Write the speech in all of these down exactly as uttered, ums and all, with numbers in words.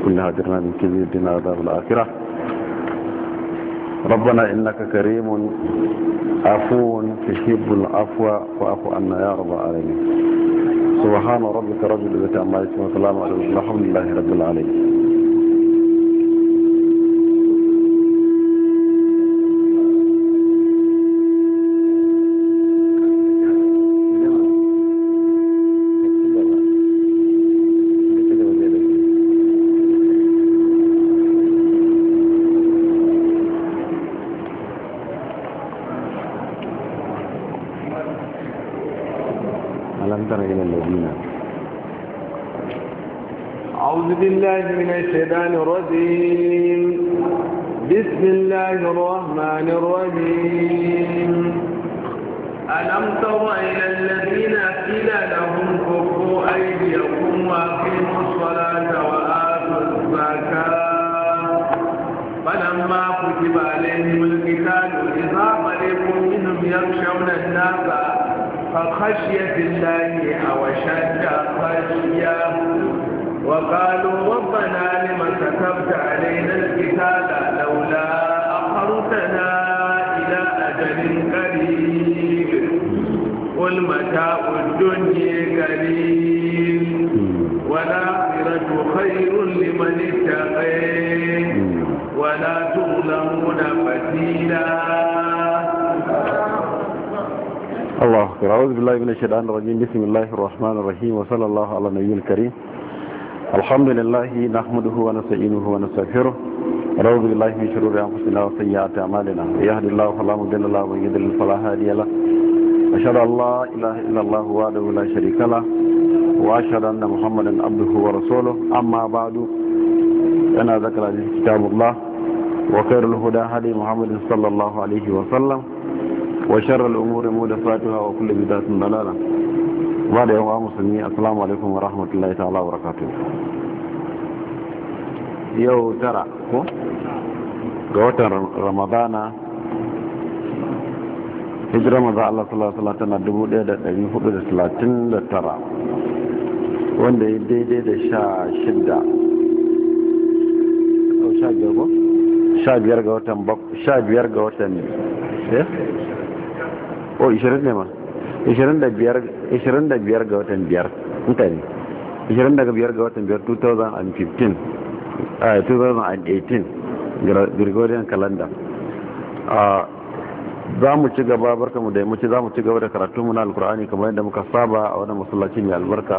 كلها أجرنا من كل الدين عذاب الآخرة. ربنا إنك كريم عفو تحب العفو فاعف عنا يا رب العالمين. سبحان ربك رب العزة عما يصفون وسلام على المرسلين الحمد لله رب العالمين. أعوذ بالله من الشيطان الرجيم. بسم الله الرحمن الرحيم. ألم تر إلى الذين قيل لهم كفوا أيديكم وأقيموا الصلاة وآتوا الزكاة فلما كتب عليهم القتال إذا فريق منهم يخشون الناس فخشية الله أو أشد خشية وقالوا ربنا لم كتبت علينا القتال لولا أخرتنا إلى أجل قريب قل متاع الدنيا قليل والآخرة خير لمن اتقى ولا تظلمون فتيلا. الله أكبر. أعوذ بالله من الشيطان الرجيم. بسم الله الرحمن الرحيم وصلى الله على النبي الكريم. الحمد لله نحمده ونستعينه ونستغفره ونعوذ بالله من شرور أنفسنا وسيئات أعمالنا يهد الله فلا مضل له ومن يضلل فلا هادي له أشهد أن لا إله إلا الله وحده لا شريك له وأشهد أن محمدا عبده ورسوله. أما بعد أنا ذكر كتاب الله وخير الهدى هدي محمد صلى الله عليه وسلم وشر الأمور محدثاتها وكل بدعة ضلالة. بعد يوم مسلمين السلام عليكم ورحمة الله تعالى وبركاته. يو ترى قوة رمضان هجرة رمضان الله صلى الله عليه وسلم ندبو ديدا دين فضل سلاتين لترى وان دي دي دي دي شا شدة أو شا جربو شا بيار قوة بق شا بيار قوة ايه او إشارة نما ishirin da biyar ga watan biyar mutane ishirin da biyar ga watan biyar two thousand fifteen uh, twenty eighteen Gregorian calendar. Za mu ci gaba barka mu da yammaci za mu ci gaba da karatunmu na alkur'ani kamar yadda muka saba a wani masallaci mai albarka.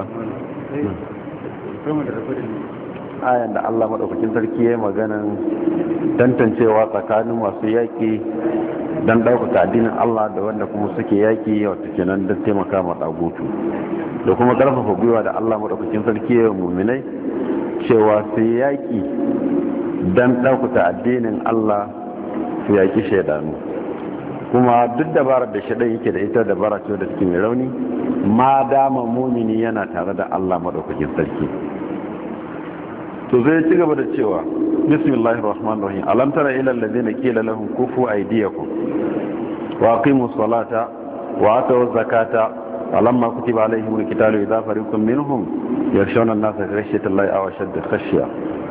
Ayan da Allah maɗaukakin sarki ya maganan tantancewa tsakanin masu yaƙi don ɗaukaka addinin Allah da wanda kuma suke yaƙi wata kenan don taimaka ma ɗagutu da kuma ƙarfafa gwiwa da Allah maɗaukakin sarki ya muminai cewa su yaƙi don ɗaukaka addinin Allah su yaƙi shaidanu. Kuma duk dabarar da shaidan yake da ita dabara ce da suke mai rauni ma dama mumini yana tare da Allah maɗaukakin sarki. To zai ci gaba da cewa bismillahir rahmanir rahim alam tara ila alladhina qila lahum kufu aydiyakum wa aqimus salata wa atuz zakata falamma kutiba alayhimul qitalu idha fariqun minhum yakhshawna an-nasa khashyata allahi aw ashadda khashya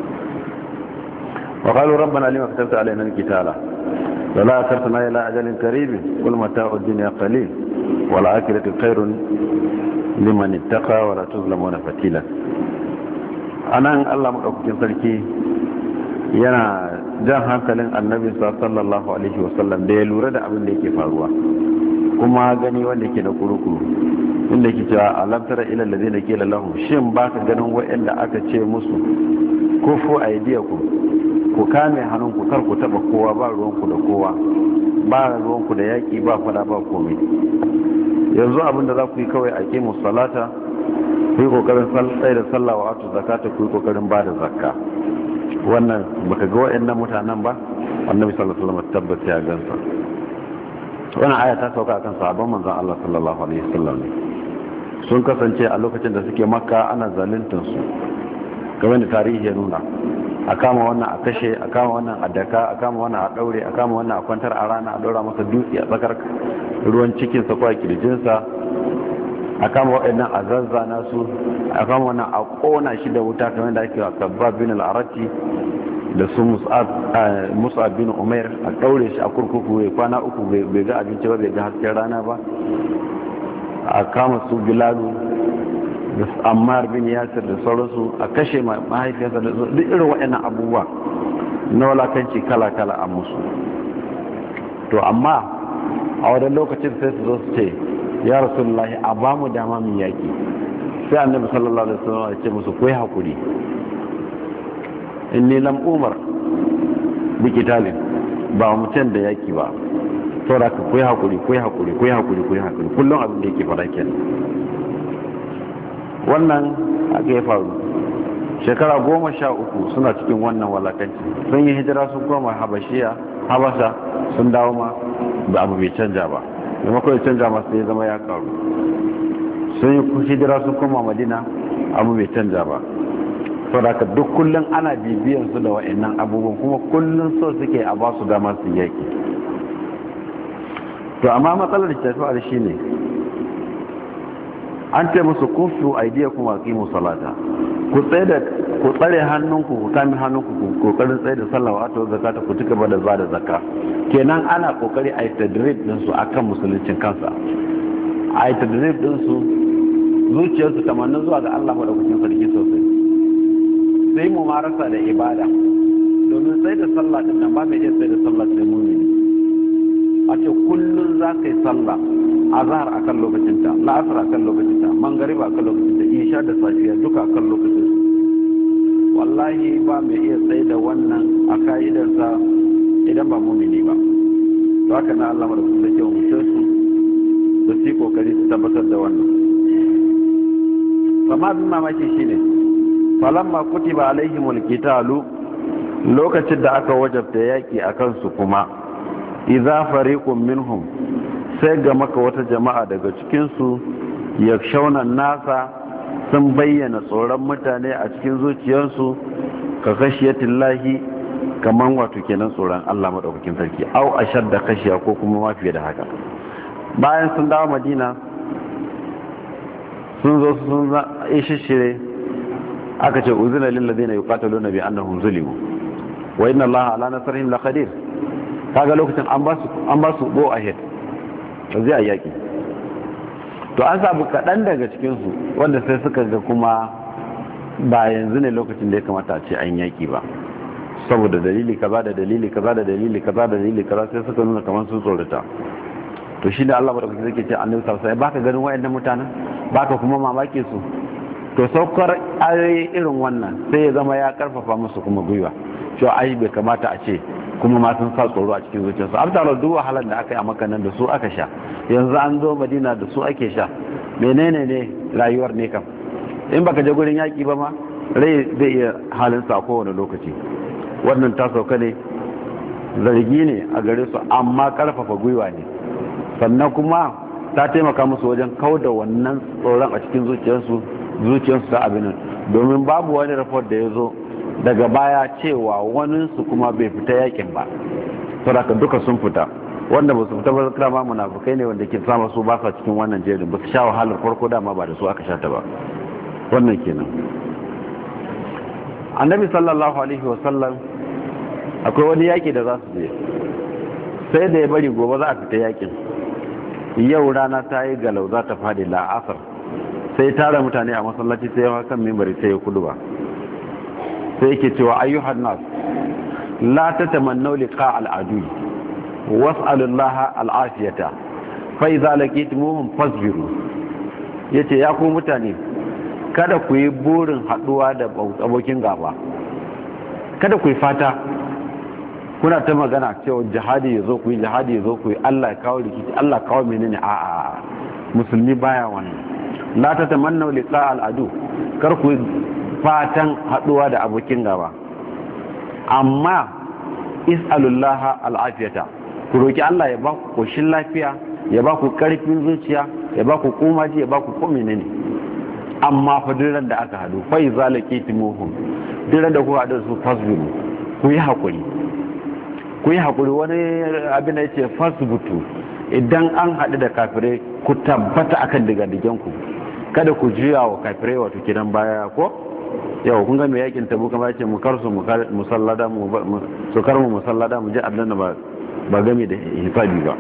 wa qalu rabbana lima katabta alayna al-qitala wala akhartana ila ajalin qarib qul mata'u ad-dunya qalil wal akhiratu khairun liman ittaqa wa la tuzlamuna fatila. Anan Allah madaukakin sarki yana jan hankalin annabi sallallahu alaihi wasallam da ya lura da abin da yake faruwa kuma gani wanda yake da kurukuru inda yake cewa alam tara ila alladhina qila lahum shin baka ganin wa'anda aka ce musu kufu aydiyakum ku kame hannunku kar ku taba kowa ba ruwanku da kowa ba ruwanku da yaki ba fada ba komai yanzu abin da za ku yi kawai aqimus salata ku yi kokarin tsaye da sallah wa atu zakata ku yi kokarin ba da zakka. Wannan baka ga waɗannan mutanen ba annabi sallallahu alaihi wasallam tabbata ya gansa. Wannan aya ta sauka akan sahabban manzon Allah sallallahu alaihi wasallam sun kasance a lokacin da suke makka ana zaluntar su kamar da tarihi ya nuna a kama wannan a kashe a kama wannan a daka a kama wannan a daure a kama wannan a kwantar a rana a daura masa dutse a tsakar ruwan cikinsa ko a kirjinsa a kama waɗannan a zazzana su a kama wannan a ƙona shi da wuta kamar da ake wa Khabbab bin al-Arati da su Mus'ab bin Umair a ɗaure shi a kurkuku ya kwana uku bai ga abinci ba bai ga hasken rana ba. A kama su Bilalu da Ammar bin Yasir da sauransu a kashe mahaifiyarsa da duk irin waɗannan abubuwa na walakanci kala-kala a musu. To amma a wadannan lokacin sai su zo su ce ya Rasulullahi a ba mu dama mu yaki. Sai Annabi sallallahu alaihi wasallam ya ce musu ku yi hakuri, inni lam umar bi qitalin, ba mutum da yaki ba, saboda ku yi hakuri ku yi hakuri ku yi hakuri ku yi hakuri kullum abin da yake fara kenan. Wannan aka yi faru shekara goma sha uku suna cikin wannan walakanci, sun yi hijira sun koma habashiya habasha sun dawo ma da abu bai canja ba, da makwai canja masu ya zama ya karu. Sun yi hijira sun koma madina abu bai canja ba, saboda duk kullum ana bibiyan su da wa'annan abubuwan kuma kullum so suke a ba su dama su yaki. To amma matsalar da tafiya shi ne an ce musu kufu aidiyakum wa aqimu salata, ku tsaye da ku tsare hannunku ku kame hannunku ku kokarin tsaye da sallah wato zakata ku tuka ba da ba da zakka. Kenan ana kokari a yi tadrib din su akan musuluncin kansa, a yi tadrib din su zuciyarsu tamannin zuwa ga Allah madaukakin sarki sosai, sai mu marasa da ibada, domin tsaye da sallah din nan ba mai iya tsaye da sallah sai mu'mini. A ce kullum za ka yi sallah azhar akan lokacinta, la'asar akan lokacinta, mangariba akan lokacinta, isha da safiya duka akan lokacin. Wallahi ba mai iya tsaye da wannan a ka'idarsa idan ba mumini ba. To haka na Allah madaukakin sarki wa mutum su da su yi kokari su tabbatar da wannan. Amma abin mamaki shine falamma kutiba alaihimul qitalu, lokacin da aka wajabta yaki akan su kuma idza fariqun minhum, sai ga maka wata jama'a daga cikin su yakshawna nasa, sun bayyana tsoron mutane a cikin zuciyarsu ka khashiyatillahi, kaman wato kenan tsoron Allah madaukakin sarki, au ashadda khashiya ko kuma ma fiye da haka. Bayan sun dawo Madina sun zo sun ishishire, aka ce uzina lil ladina yuqataluna bi annahum zulimu wa inna Allaha ala nasrihim laqadir. Kaga lokacin an ba su an ba su go ahead zai yaki. To an sabu kadan daga cikin su wanda sai suka ga kuma ba yanzu ne lokacin da ya kamata a ce an yaki ba, saboda dalili kaza da dalili kaza da dalili kaza da dalili kaza, sai suka nuna kamar sun tsorata. To shi da Allah madaukakin sarki ce annabi sallallahu alaihi wasallam baka ganin wayannan mutanen, baka kuma mamake su. To saukar ayoyi irin wannan sai ya zama ya karfafa musu kuma gwiwa cewa ai bai kamata a ce kuma ma sun sa tsoro a cikin zuciyarsu. Abdallah duk wahalar da aka yi a Makka nan da su aka sha, yanzu an zo Madina da su ake sha. Menene ne rayuwar ne kam? In baka je gurin yaki ba ma rai zai iya halin sa kowane lokaci. Wannan ta sauka ne zargi ne a gare su, amma karfafa gwiwa ne, sannan kuma ta taimaka musu wajen kauda wannan tsoron a cikin zuciyarsu zuciyarsu ta abin nan, domin babu wani report da ya zo daga baya cewa waninsu kuma bai fita yakin ba, saboda duka sun fita. Wanda ba su fita ba kira ma munafukai ne wanda ke sama su ba sa cikin wannan jerin, ba su sha wahalar farko dama ba da su aka sha ta ba. Wannan kenan. Annabi sallallahu alaihi wa sallam akwai wani yaki da za su je, sai da ya bari gobe za a fita yakin. Yau rana ta yi galau za ta fadi la'asar, sai tara mutane a masallaci sai yawa kan mimbari sai ya kudu ba, sai yake cewa ayyuhan nas la tatamannu liqa al-adu was'alullaha al-afiyata fa idza laqitumuhum fasbiru. Yace ya ku mutane, kada ku yi burin haduwa da abokin gaba, kada ku yi fata kuna ta magana cewa jihadi yazo ku yi jihadi yazo ku yi, Allah ya kawo rikici, Allah kawo menene. a a musulmi baya wannan. la tatamannu liqa al-adu, kar ku fatan haduwa da abokin gaba, amma is'alullaha al-afiyata, ku roki Allah ya ba ku koshin lafiya, ya ba ku karfin zuciya, ya ba ku komaji, ya ba ku komai ne. Amma fa duran da aka hadu fa izalakitimuhum, duran da ku hadu su fasbiru, ku yi hakuri ku yi hakuri. Wani abin da yace fasbutu, idan an haɗu da kafirai ku tabbata akan digadigen ku kada ku juya wa kafirai wato kidan baya ko yau kun ga mai yakin tabu kamar yace mu karsu musallada mu su karmu musallada mu je aljanna ba ba game da hisabi ba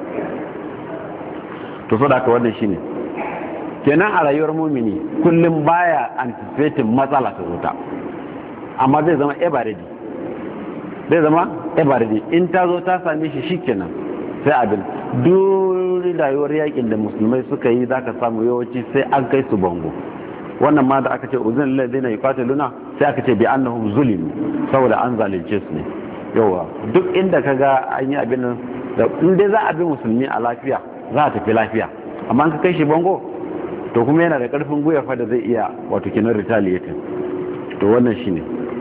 to so da ka wannan shine kenan a rayuwar mumini kullum baya anticipating matsala ta zuta amma zai zama ebaridi zai zama ebaridi in ta zo ta same shi shikenan sai abin duk rayuwar yakin da musulmai suka yi zaka samu yawanci sai an kai su bango wannan ma da aka ce uzun ladina yuqatiluna sai aka ce bi annahum zulimu saboda an zalunce su ne yawa duk inda kaga an yi abin nan da in dai za a bi musulmi a lafiya za a tafi lafiya amma an ka kai shi bango to kuma yana da karfin gwiwa fa da zai iya wato kinan retaliating to wannan shine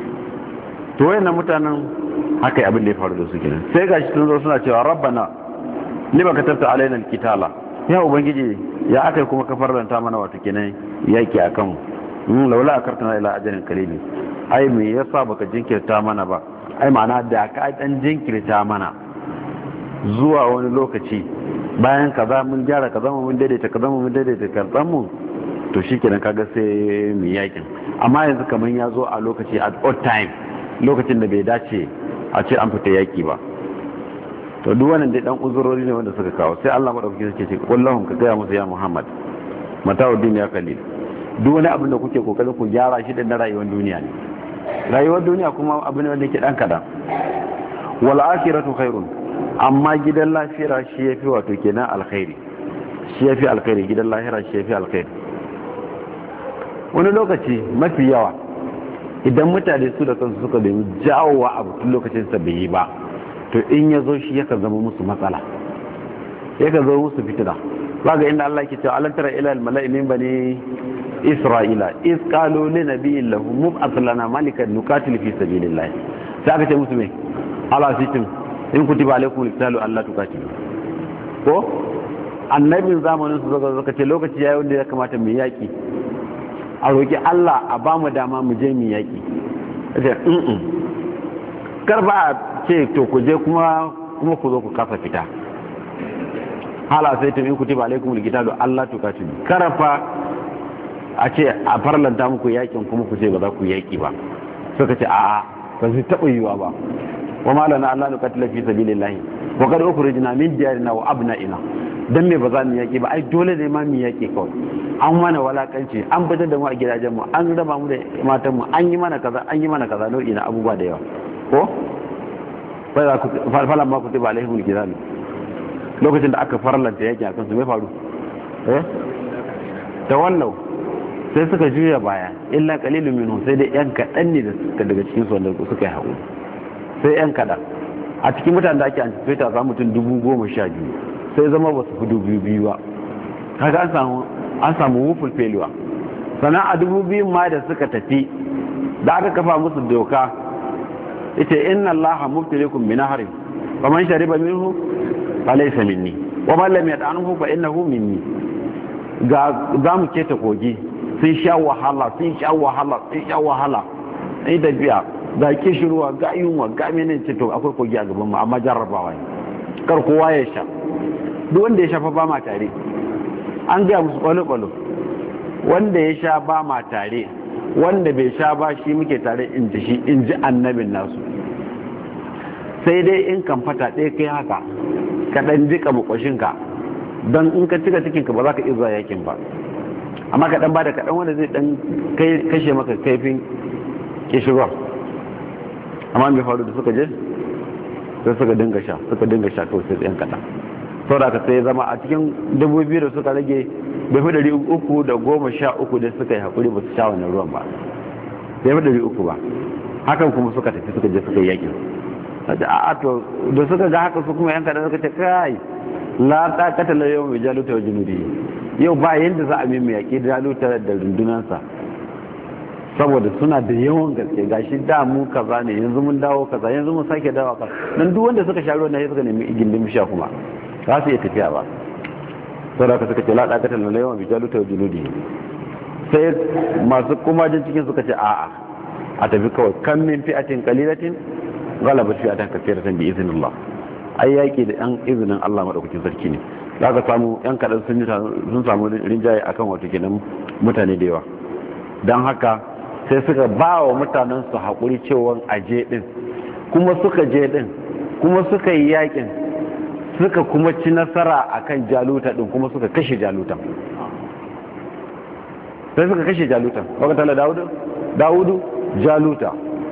to wayannan mutanen haka abin da ya faru da su kenan sai gashi sun zo suna cewa rabbana lima katabta alaina alqitala ya ubangiji ya akai kuma ka farlanta mana wato kenan yaki akan mu laula akartana ila ajalin qalili ai me yasa baka jinkirta mana ba ai ma'ana da ka dan jinkirta mana zuwa wani lokaci bayan kaza mun gyara kaza mun daidaita kaza mun daidaita kaza mu to shikenan kaga sai mu yakin amma yanzu kaman ya zo a lokaci at odd time lokacin da bai dace a ce an fita yaki ba to duk wannan dai dan uzurori ne wanda suka kawo sai Allah madaukaki yake ce kullahum ka gaya musu ya Muhammad mata'ud dunya qalil duk wani abin da kuke kokarin ku gyara shi da na rayuwar duniya ne rayuwar duniya kuma abin wanda yake dan kadan wal akhiratu khairun amma gidan lafiya shi yafi wato kenan alkhairi shi yafi alkhairi gidan lahira shi yafi alkhairi wani lokaci mafi yawa idan mutane su da kansu suka nemi jawowa abu tun lokacin sa bai yi ba to in ya zo shi yakan zama musu matsala yakan zama musu fitina zaga inda Allah ke cewa alantara ila almala'i min bani isra'ila is qalu li nabiyyin lahu mub'ath lana malikan nuqatil fi sabilillah sai aka ce musu me ala sitin in kutiba alaikum alqitalu alla tuqatilu ko annabin zamanin su zaka zaka ce lokaci yayi wanda ya kamata mu yaki a roki Allah a ba mu dama mu je mu yaki kace mm karba ce to ku je kuma kuma ku zo ku kafa fita hala sai tun in kutiba alaikum alqitalu alla tuqatilu karafa a ce a farlanta muku yakin kuma ku ce ba za ku yaki ba suka ce a'a ba zai taba yiwa ba wa malana Allah nuqatila fi sabilillah wa qad ukhrijna min diyarina wa abna'ina dan me ba za mu yaki ba ai dole ne ma mu yaki kawai an mana walakanci an fitar da mu a gidajen mu an raba mu da matan mu an yi mana kaza an yi mana kaza nau'i na abubuwa da yawa ko falan ma kutiba alaihim alqitalu lokacin da aka farlanta yaki akan su me faru eh tawallau sai suka juya baya illa qalilun minhum sai dai yan kadan ne da suka daga cikin su wanda suka yi haƙuri sai yan kadan a cikin mutanen da ake anticipate za mutum dubu goma sha biyu sai zama ba su fi dubu biyu ba kaga an samu an samu wuful failure sannan a dubu biyun ma da suka tafi da aka kafa musu doka ita inna allaha mubtaliikum bi nahrin faman shariba minhu falaysa minni wa man lam yat'amhu fa innahu minni ga zamu keta kogi sun sha wahala sun sha wahala sun sha wahala ai da biya ga kishirwa ga yunwa ga menene ce to akwai kogi a gaban mu amma jarrabawa ne kar kowa ya sha duk wanda ya sha fa ba ma tare an ga musu kwalo kwalo wanda ya sha ba ma tare wanda bai sha ba shi muke tare in ji shi in ji annabin nasu sai dai in kan fata ɗaya kai haka ka ɗan jika makwashinka don in ka cika cikinka ba za ka iya zuwa yakin ba amma ka ɗan ba da kaɗan wanda zai ɗan kashe maka kaifin kishirwar amma mai faru da suka je sai suka dinga sha suka dinga sha kawai sai tsayen kaɗan sau da ka sai zama a cikin dubu biyu da suka rage bai fi ɗari uku da goma sha uku da suka yi haƙuri ba su sha wannan ruwan ba bai fi ɗari uku ba hakan kuma suka tafi suka je suka yi yakin a to da suka ga haka su kuma yan kaɗan suka ce kai la ta katala yau mai jaluta wa junudi yau ba yadda za a mai mai yaƙi jaluta da rundunansa saboda suna da yawan gaske gashi da mu kaza ne yanzu mun dawo kaza yanzu mun sake dawo kaza dan duk wanda suka sha ruwan nan suka nemi igindin bisha kuma za su iya tafiya ba saboda ka suka ce la ta katala yau mai jaluta wa junudi sai masu kuma jin cikin suka ce a'a a tafi kawai kan min fi'atin qalilatin galabat fi'atan kathiratan bi iznillah ai yaki da an izinin Allah madaukakin sarki ne za ka samu yan kaɗan sun samu rinjaye akan wato kenan mutane da yawa. Don haka sai suka ba wa mutanen su haƙuri cewa aje ɗin, kuma suka je ɗin, kuma suka yi yaƙin, suka kuma ci nasara akan Jaluta ɗin, kuma suka kashe Jalutan. sai suka kashe Jalutan, wakatala Dawudu Dawudu Jaluta.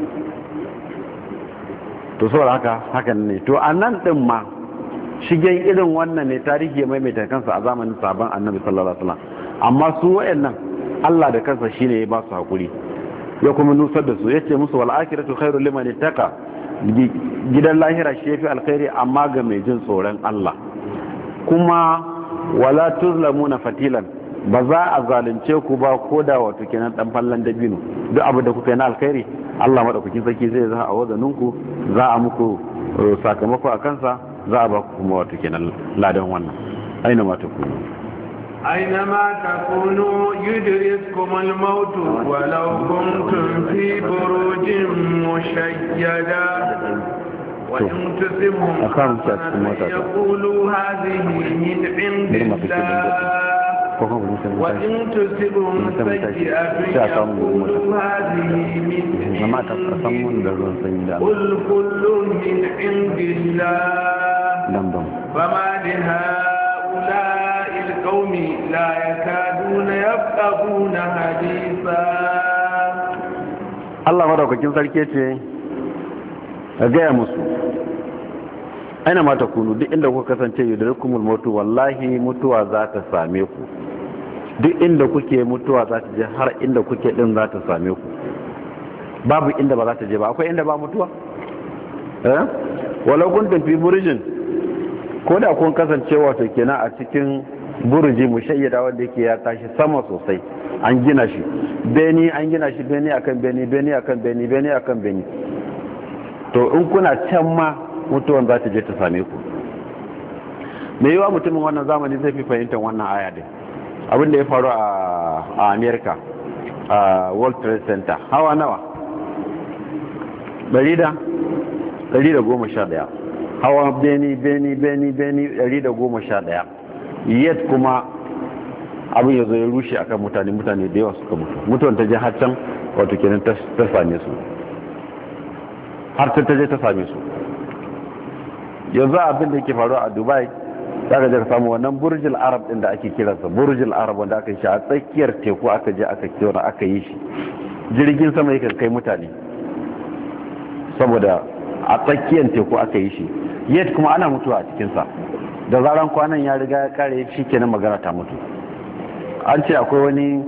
to saboda haka hakan ne. to a nan ɗin ma shigen irin wannan ne tarihi ya maimaita kansa a zamanin sabon annabi sallallahu alaihi wasallam, amma su wayannan Allah da kansa shine ya ba su hakuri ya kuma nusar da su, yace musu wal akhiratu khairul liman ittaqa, gidan lahira shi yafi alkhairi amma ga mai jin tsoron Allah. kuma wala tuzlamuna fatilan, ba za a zalunce ku ba ko da wato kenan dan fallan dabino, duk abu da kuka yi na alkhairi Allah madaukakin sarki zai za a wazaninku, za a muku sakamako a kansa, za a ba ku kuma wato kenan ladan wannan. aina ma takunu aina ma takunu yudrikum al-maut walau kuntum fi burujin mushayyada wa in tusibhum yaqulu hadhihi min indillah وإن تصبهم سيئة يقولوا هذه من عندك قل كل من عند الله فما لهؤلاء القوم لا يكادون يفقهون حديثا. Allah madaukakin sarki ce a gaya musu aina ma takunu, duk inda kuka kasance yudrikumul mautu, wallahi mutuwa za ta same ku. duk inda kuke mutuwa za ta je, har inda kuke din za ta same ku, babu inda ba za ta je ba. akwai inda ba mutuwa eh walau kuntum fi burjin, ko da kun kasance wato kenan a cikin burji mushayyada wanda yake ya tashi sama sosai, an gina shi beni, an gina shi beni akan beni, beni akan beni, beni akan beni, to in kuna can ma mutuwan za ta je ta same ku. me yiwa mutumin wannan zamani zai fi fahimtar wannan aya din. abinda ya faru a America, a World Trade Center, hawa nawa ɗari da goma sha ɗaya, hawa beni beni beni beni ɗari da goma sha ɗaya, yet kuma abin ya zo ya rushe akan mutane mutane da yawa suka mutu. mutuwan ta je har can wato kenan ta same su, har ta je ta same su. yanzu abin da yake faru a Dubai, zaka je ka samu wannan burjil arab din da ake kiransa burjil arab, wanda aka yi shi a tsakiyar teku, aka je aka kira aka yi shi jirgin sama yake kai mutane, saboda a tsakiyar teku aka yi shi. yet kuma ana mutuwa a cikin sa, da zaran kwanan ya riga ya kare shi kenan magana ta mutu. an ce akwai wani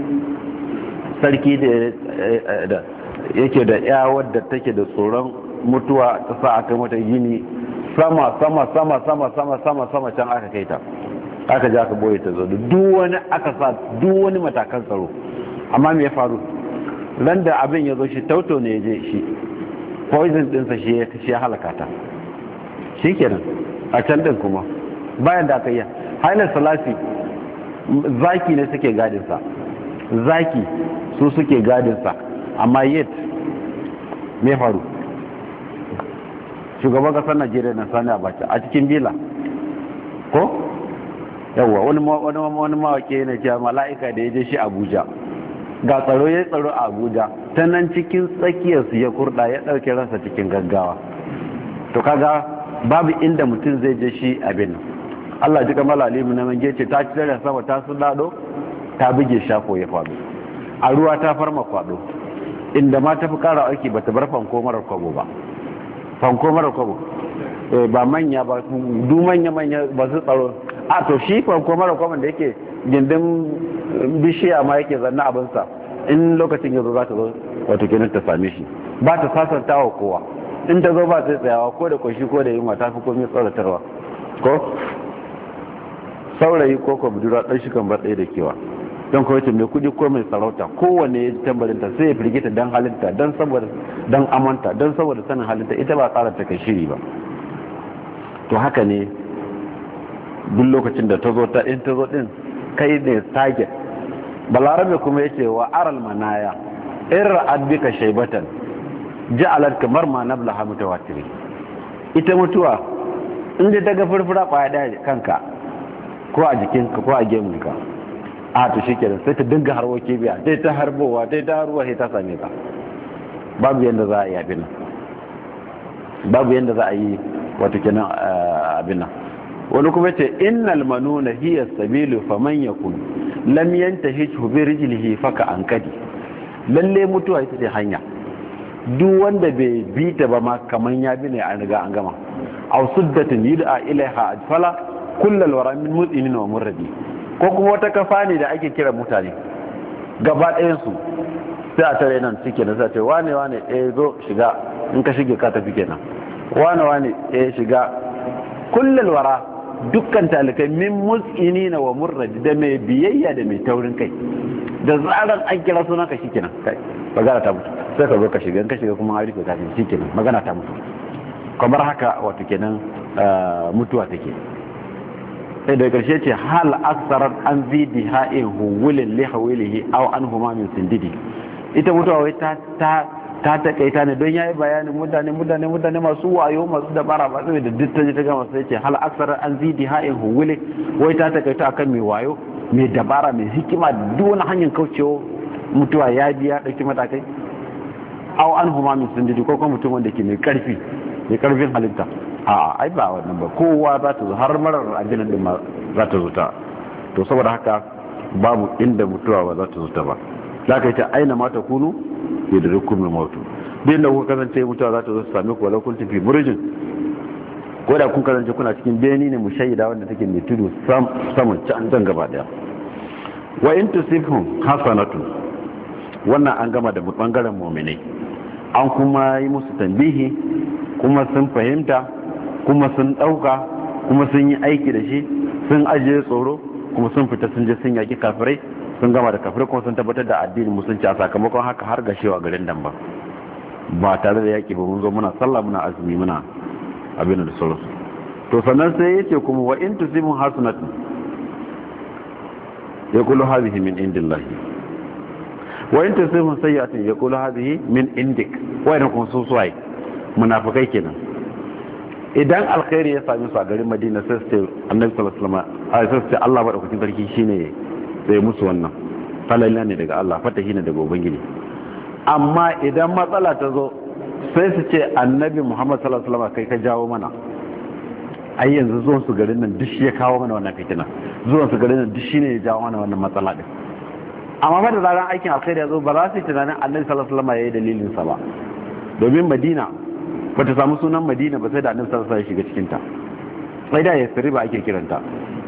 sarki da yake da ya wadda take da tsoron mutuwa, ta sa aka mata gini sama sama sama sama sama sama sama can aka kai ta, aka ji aka boye ta zo da duk wani aka sa duk wani matakan tsaro. amma me ya faru ran da abin ya zo shi tauto ne ya je shi poison dinsa shi ya shi ya halaka ta, shikenan a can din kuma bayan da aka yi Haile Selassie zaki ne suke gadin sa, zaki su suke gadin sa, amma yet me ya faru shugaban kasar Najeriya na Sani Abacha a cikin bila ko yawa wani wani wani mawake ne cewa mala'ika da ya je shi Abuja, ga tsaro ya tsaro a Abuja, ta nan cikin tsakiyar su ya kurda ya dauke ransa cikin gaggawa. to kaga babu inda mutum zai je shi abin. Allah ji kamar alimu na mange ce ta ci da sama ta su dado ta buge shafo ya faɗo, a ruwa ta farma kwado, inda ma ta fi kara aiki bata bar fanko marar kwabo ba. fanko mara kwabo ba manya ba, du manya manya ba su tsaro. a to shi fanko mara kwabo da yake gindin bishiya ma yake zanna abinsa, in lokacin yanzu za ta zo wato kenan ta same shi, ba ta sasanta wa kowa, in ta zo ba ta tsayawa ko da kwashi ko da yunwa, ta fi komai tsoratarwa. ko saurayi ko ko budura dan shi kan bar ɗaya da kewa, don kawai mai kudi ko mai sarauta kowane ya ji tambarinta sai ya firgita don halitta, don saboda don amanta, don saboda sanin halitta, ita ba tsara ta kai shiri ba. to haka ne duk lokacin da ta zo ta in ta zo din kai ne target. balarabe kuma yace wa aral manaya ir'ad bika shaybatan ja'alat kamar ma nablaha mutawatiri. ita mutuwa inda daga furfura kwaya da kanka ko a jikinka ko a gemunka, a to shikenan sai ta dinga harbo kibiya dai ta harbowa dai ta harbowa sai ta same ka. Babu yanda za a yi abin nan, babu yanda za a yi wato kenan abin nan. Wani kuma ce innal manuna hiya sabilu faman yakun lam yantahi bi rijlihi faka ankadi. Lalle mutuwa ita ce hanya, duk wanda bai bi ta ba ma kaman ya bi ne an riga an gama. Aw suddatin yud'a ilaiha ajfala kullal wara min mutinin wa murradi. Ko kuma wata kafa ne da ake kira mutane gaba ɗayan su sai a tare nan suke da sai ce wane wane eh zo shiga, in ka shige ka tafi kenan. Wane wane eh shiga, kullal wara dukkan talikai min mutsinina wa murradi, da mai biyayya da mai taurin kai. Da zaran an kira suna ka shikenan kai magana ta mutu, sai ka zo ka shiga, in ka shiga kuma an rufe kafin shikenan magana ta mutu. Kamar haka wato kenan mutuwa take. Sai da karshe ce hal aksarar an zidi ha'in huwilin lihawilihi aw an huma min sindidi. Ita mutuwa wai ta ta ta takaita ne don yayi bayanin mutane mutane mutane masu wayo masu dabara ba sai da duk ta ta gama sai ce hal aksarar an zidi ha'in huwilin, wai ta takaita akan mai wayo mai dabara mai hikima duk wani hanyar kaucewa mutuwa ya biya dauki matakai, aw an huma min sindidi, ko kuma mutum wanda ke mai karfi mai karfin halitta. a ai ba wannan ba, kowa za ta zo, har marar addinin din ma za ta zo ta. To saboda haka babu inda mutuwa ba za ta zo ta ba. Za ka yi ta aina ma ta kunu ya da rukun mai mautu, duk da kuka kasance mutuwa za ta zo ta sami ku walau kun tafi burjin, ko da kun kasance kuna cikin beni ne mushayyida wanda take mai tudu saman can can gaba daya. Wa in tusibhum hasanatun, wannan an gama da bangaren mu'minai, an kuma yi musu tambihi, kuma sun fahimta, kuma sun dauka, kuma sun yi aiki da shi, sun ajiye tsoro, kuma sun fita sun je sun yaki kafirai, sun gama da kafirai, kuma sun tabbatar da addinin musulunci a sakamakon haka har gashewa garin dan ba ba tare da yaki ba. Mun zo muna sallah muna azumi muna abin da sauransu. To sannan sai yace kuma wa in tusimu hasanatun yaqulu hadhihi min indillahi wa in tusimu sayyi'atun yaqulu hadhihi min indik. Wai da kun so suwai munafikai kenan. Idan alkhairi ya sami su a garin Madina sai su Annabi sallallahu alaihi wasallam a sai su Allah madaukakin sarki shine sai musu wannan falalla ne daga Allah, fatahi ne daga ubangiji. Amma idan matsala ta zo sai su ce Annabi Muhammad sallallahu alaihi wasallam kai ka jawo mana, ai yanzu zuwan su garin nan duk shi ya kawo mana wannan fitina, zuwan su garin nan duk shine ya jawo mana wannan matsala din. Amma ba da zaran aikin alkhairi ya zo ba za su yi tunanin Annabi sallallahu alaihi wasallam yayi dalilin sa ba, domin Madina bata samu sunan Madina ba sai da Annabi sallallahu alaihi wasallam ya shiga cikin ta. Sai da Yasrib ake kiranta,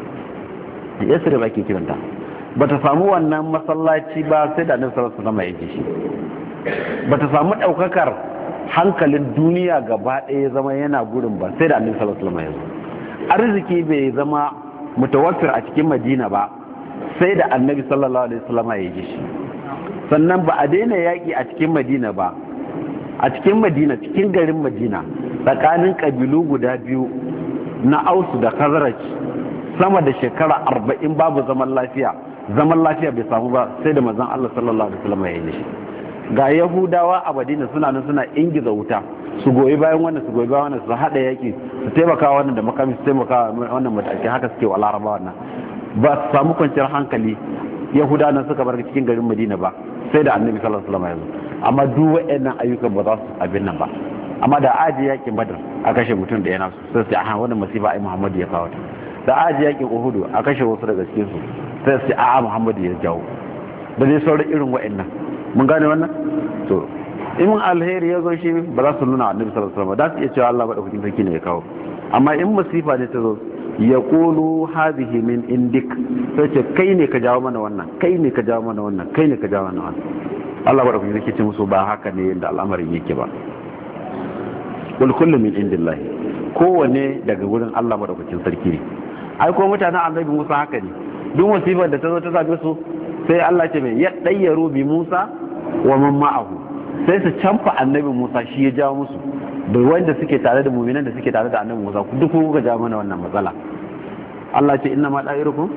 Yasrib ake kiranta. Bata samu wannan masallaci ba sai da Annabi sallallahu alaihi wasallam ya yi shi. Bata samu daukakar hankalin duniya gaba ɗaya zama yana gurin ba sai da Annabi sallallahu alaihi wasallam ya zo. Arziki bai zama mutawaffir a cikin Madina ba sai da Annabi sallallahu alaihi wasallam ya yi shi. Sannan ba a daina yaki a cikin Madina ba, a cikin Madina, cikin garin Madina, tsakanin kabilu guda biyu na Ausu da Khazraj sama da shekara arba'in babu zaman lafiya. Zaman lafiya bai samu ba sai da manzon Allah sallallahu alaihi wasallam ya yi shi. Ga Yahudawa a Madina suna nan suna ingiza wuta, su goyi bayan wannan su goyi bayan wannan, su hada yaki, su taimaka wannan da makami, su taimaka wannan mataki, haka suke wa Larabawa wannan. Ba su samu kwanciyar hankali Yahudawa nan suka bar cikin garin Madina ba sai da Annabi sallallahu alaihi wasallam ya zo. Amma duk waɗannan ayyukan ba za su abin nan ba. Amma da aji yakin Badr a kashe mutum da yana su sai a wannan masifa ai Muhammadu ya kawo ta. Da aji yakin Uhud a kashe wasu daga cikin su sai sai a Muhammadu ya jawo. Da dai sauran irin waɗannan. Mun gane wannan? To in alheri ya zo shi ba za su nuna Annabi sallallahu alaihi wasallam, da su iya cewa Allah madaukakin sarki ne ya kawo. Amma in masifa ne ta zo yaqulu hadhihi min indik, sai ce kai ne ka jawo mana wannan, kai ne ka jawo mana wannan, kai ne ka jawo mana wannan. Allah ba da kuma yake ce musu ba haka ne yadda al'amarin yake ba. Kul kullu min indillahi, kowanne daga gurin Allah madaukakin sarki ne. Ai ko mutanen Annabi Musa haka ne, duk musibar da ta zo ta same su sai Allah ce mai ya dayyaru bi Musa wa man ma'ahu, sai su canfa Annabi Musa shi ya jawo musu, da wanda suke tare da mu'minan da suke tare da Annabi Musa duk ku ga jawo mana wannan matsala. Allah ce inna ma da'irukum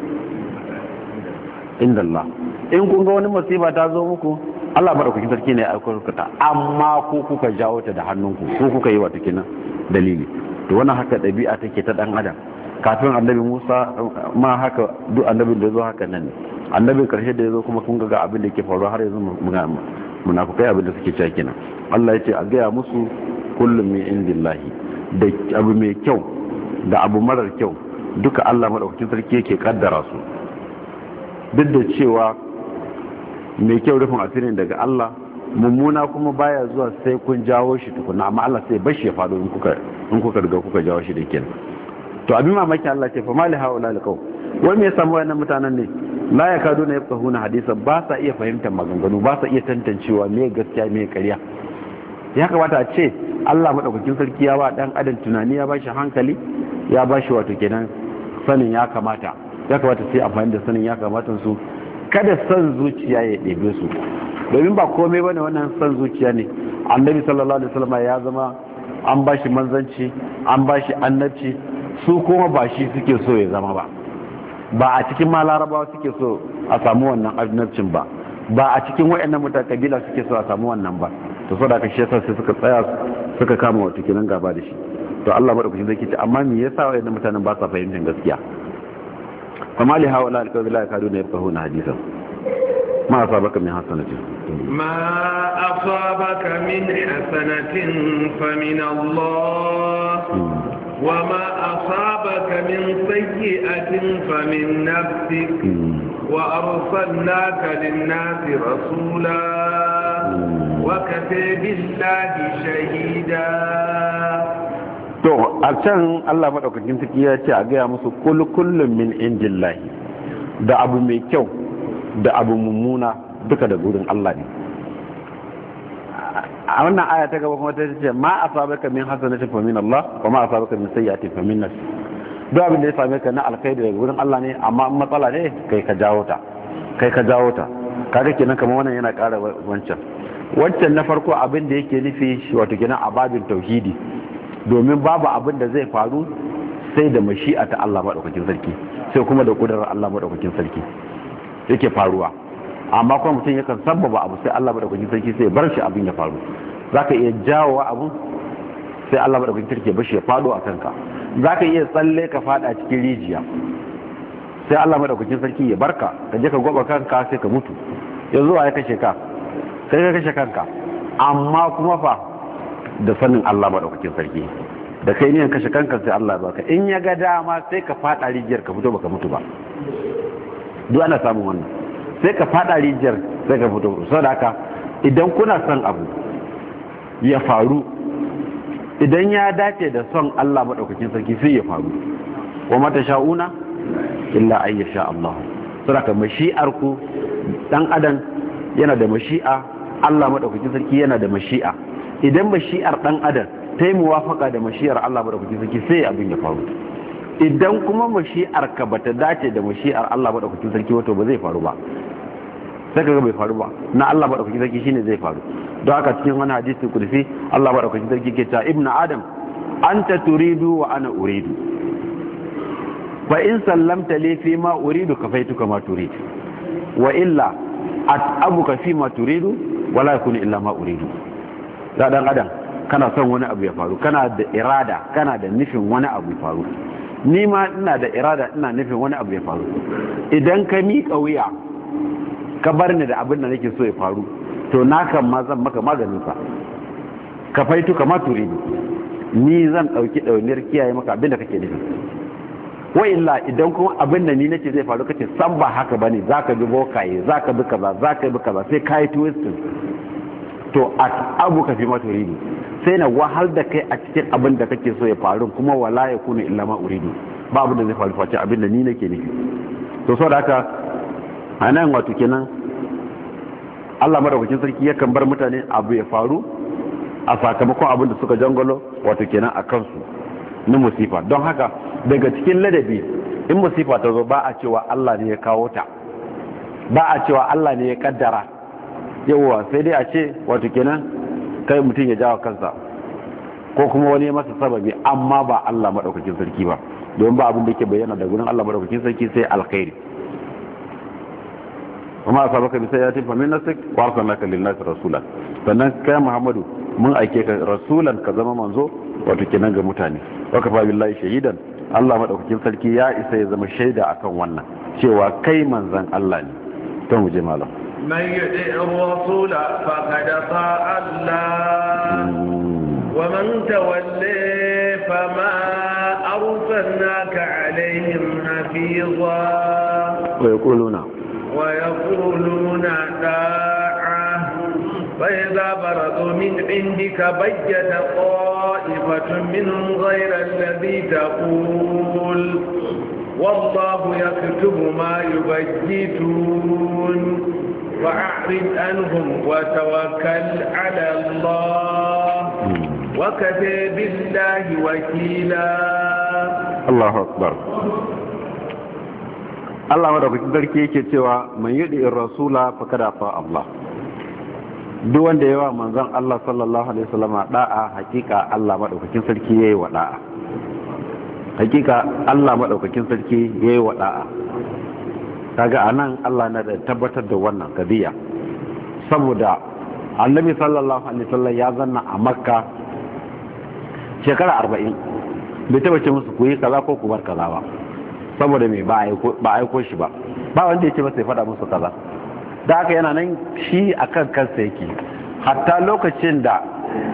indallah, in kun ga wani musiba ta zo muku Allah madaukakin sarki ne ya aiko ta, amma ko kuka jawo ta da hannunku, ko kuka yi wata kinan dalili. To wannan haka dabi'a take ta dan adam, kafin annabi Musa ma haka duk annabin da yazo haka nan ne annabin karshe da yazo kuma kun ga abin da yake faruwa har yanzu munafikai abin da suke cewa kenan Allah yace a gaya musu kullum min indillahi da abu mai kyau da abu marar kyau duka Allah madaukakin sarki yake kaddara su duk da cewa mai kyau rufin asirin daga Allah mummuna kuma baya zuwa sai kun jawo shi tukuna amma Allah sai bashi ya faɗo in kuka in kuka riga kuka jawo shi da kenan to abin mamaki Allah ce fa mali haula alqaw wai me yasa wayannan mutanen ne la yakaduna yafqahuna hadisan ba sa iya fahimtar maganganu ba sa iya tantancewa me gaskiya me ƙarya ya kamata a ce Allah madaukakin sarki ya ba dan adam tunani ya bashi hankali ya bashi wato kenan sanin ya kamata ya kamata sai amfani da sanin ya kamata su kada san zuciya ya ɗebe su domin ba komai bane wannan san zuciya ne annabi sallallahu alaihi wasallam ya zama an bashi manzanci an bashi annabci su kuma ba shi suke so ya zama ba ba a cikin ma larabawa suke so a samu wannan annabcin ba ba a cikin wayannan mutan kabila suke so a samu wannan ba to saboda haka shi yasa sai suka tsaya suka kama wato kenan gaba da shi to Allah madaukakin zai ce amma me yasa wayannan mutanen ba sa fahimtar gaskiya فما لهؤلاء القوم لا يكادون يفقهون حديثا ما أصابك من حسنة ما أصابك من حسنة فمن الله وما أصابك من سيئة فمن نفسك وأرسلناك للناس رسولا وكفى بالله شهيدا. to a can Allah madaukakin sarki ya ce a gaya musu kullu kullum min indillahi da abu mai kyau da abu mummuna duka da gurin Allah ne. A wannan aya ta gaba kuma ta ce ma asabaka min hasanatin fa min Allah wa ma asabaka min sayyi'atin fa min nafsik. Duk abin da ya same ka na alkhairi daga gurin Allah ne amma matsala ne kai ka jawo ta kai ka jawo ta kaga kenan kamar wannan yana ƙara wancan wancan na farko abin da yake nufi wato kenan a babin tauhidi domin babu abin da zai faru sai da mashi'a ta Allah maɗaukakin sarki sai kuma da ƙudurar Allah maɗaukakin sarki yake faruwa amma kuma mutum yakan sabbaba abu sai Allah maɗaukakin sarki sai bar shi abin ya faru za ka iya jawo abu sai Allah maɗaukakin sarki ya bashi ya faɗo a kanka za ka iya tsalle ka faɗa cikin rijiya sai Allah maɗaukakin sarki ya barka ka je ka gwaba kanka sai ka mutu yanzu a ya kashe ka sai ka kashe kanka amma kuma fa da sanin Allah maɗaukakin sarki da kai niyan kashe kanka sai Allah ya baka in ya ga dama sai ka fada rijiyar ka fito baka mutu ba duk ana samun wannan sai ka fada rijiyar sai ka fito saboda haka idan kuna son abu ya faru idan ya dace da son Allah maɗaukakin sarki sai ya faru wa mata sha'una illa ay yasha Allah saboda haka mashi'ar ku dan adam yana da mashi'a Allah maɗaukakin sarki yana da mashi'a idan mashi'ar dan adam ta yi muwafaka da mashi'ar Allah madaukakin sarki sai abin ya faru idan kuma mashi'ar ka bata dace da mashi'ar Allah madaukakin sarki wato ba zai faru ba sai kaga bai faru ba na Allah madaukakin sarki shine zai faru don haka cikin wani hadisi kudusi Allah madaukakin sarki ke ta ibnu adam anta turidu wa ana uridu fa in sallamta li fi ma uridu kafaituka ma turidu wa illa at'abuka fi ma turidu wala yakunu illa ma uridu da dan adam kana son wani abu ya faru kana da irada kana da nufin wani abu ya faru ni ma ina da irada ina nufin wani abu ya faru idan ka miƙa wuya ka bar ni da abin da nake so ya faru to na kan ma zan maka maganin sa ka faitu kama turidu ni zan dauki dauniyar kiyaye maka abin da kake nufi wa illa idan kuma abin da ni nake zai faru kace san ba haka bane zaka bi bokaye zaka bi kaza zaka bi kaza sai kai twisting to abu ka fi maturidu sai na wahal da kai a cikin abin da kake so ya faru kuma wala ya kuna illa ma uridu ba abin da zai faru face abin da ni nake nufi to saboda haka anan wato kenan Allah madaukakin sarki yakan bar mutane abu ya faru a sakamakon abin da suka jangalo wato kenan a kansu na musifa don haka daga cikin ladabi in musifa ta zo ba a cewa Allah ne ya kawo ta ba a cewa Allah ne ya kaddara yawwa sai dai a ce wato kenan kai mutum ya jawo kansa ko kuma wani masa sababi amma ba Allah madaukakin sarki ba don ba abin da yake bayyana da gurin Allah madaukakin sarki sai alkhairi kuma asabaka bi sayyatin fa min nasik wa arsalnaka lin nas rasula sannan kai Muhammadu mun aike ka rasulan ka zama manzo wato kenan ga mutane wa kafa billahi shahidan Allah madaukakin sarki ya isa ya zama shaida akan wannan cewa kai manzon Allah ne to mu je malam man yuti ar-rasula faqad ta'a Allah wa man tawalla fama arsalnaka alaihim hafiza wa yaquluna wa yaquluna da'a fa idza baradu min indika bayyana طائفة منهم غير الذي تقول والله يكتب ما يبيتون فأعرض عنهم وتوكل على الله وكفى بالله وكيلا الله أكبر Allah madaukakin sarki yake cewa man yudi rasula faqad ata Allah duk wanda yawa manzon Allah sallallahu alaihi wasallam da'a hakika Allah madaukakin sarki yayi wa da'a hakika Allah madaukakin sarki yayi wa da'a kaga anan Allah na da tabbatar da wannan kadiya saboda Annabi sallallahu alaihi wasallam ya zanna a Makka shekara arba'in bai taba ce musu ku yi kaza ko ku bar kaza ba saboda me ba aiko ba aiko shi ba ba wanda yake masa ya fada musu kaza da haka yana nan shi akan kansa yake hatta lokacin da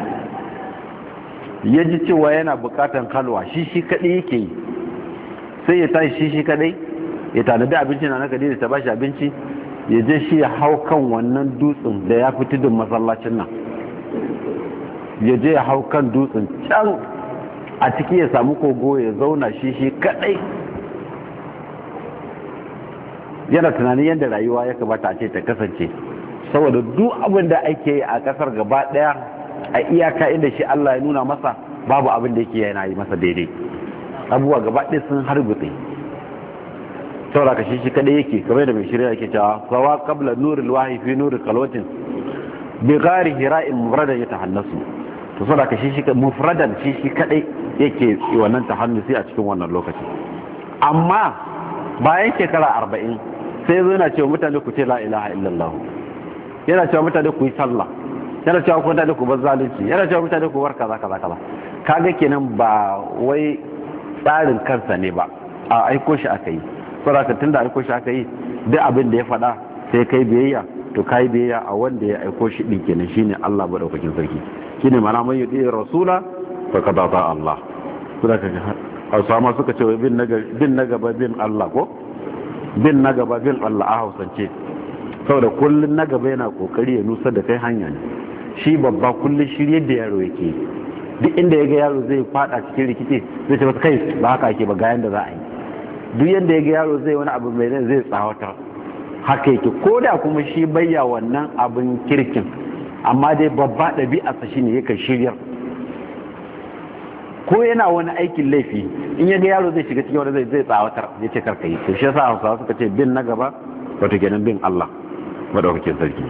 ya ji cewa yana bukatan kalwa shi shi kadai yake yi sai ya tashi shi shi kadai ya tanadi abinci na naka da ta bashi abinci ya je shi ya hau kan wannan dutsen da ya fi tudun masallacin nan ya je ya hau kan dutsen can a ciki ya samu kogo ya zauna shi shi kadai yana tunanin yadda rayuwa ya kamata a ce ta kasance saboda duk abin da ake yi a kasar gaba daya a iyaka inda shi Allah ya nuna masa babu abin da yake yana yi masa daidai abubuwa gaba daya sun harbutse saboda ka shi shi kadai yake kamar da mai shirya yake cewa sawa qabla nuril wahyi fi nuril qalwatin bi ghari hira'in mufradan yatahannasu to saboda ka shi shi mufradan shi shi kadai yake wannan tahannusi a cikin wannan lokaci amma bayan shekara arba'in sai zo yana cewa mutane ku ce la ilaha illallah yana cewa mutane ku yi sallah yana cewa mutane ku bar zalunci yana cewa mutane ku bar kaza kaza kaza kaga kenan ba wai tsarin kansa ne ba a aiko shi aka yi saboda tunda aiko shi aka yi duk abin da ya faɗa sai kai biyayya to kai biyayya a wanda ya aiko shi din kenan shine Allah madaukakin sarki shine mana mai yudi rasula fa qad ata Allah saboda Hausawa suka ce bin na gaba bin Allah ko bin na gaba bin Allah a Hausance saboda kullun na gaba yana kokari ya nusa da kai hanya ne shi babba kullun shirye da yaro yake duk inda yaga yaro zai fada cikin rikici zai ce masa kai ba haka ake ba ga yanda za a yi duk yanda yaga yaro zai wani abu mai zai tsawata haka yake ko da kuma shi bayya wannan abin kirkin amma dai babba ɗabi'arsa shine yakan shiryar ko yana wani aikin laifi in ya ga yaro zai shiga cikin wani zai zai tsawatar ya ce karka yi to shi yasa Hausawa suka ce bin na gaba wato kenan bin Allah madaukakin sarki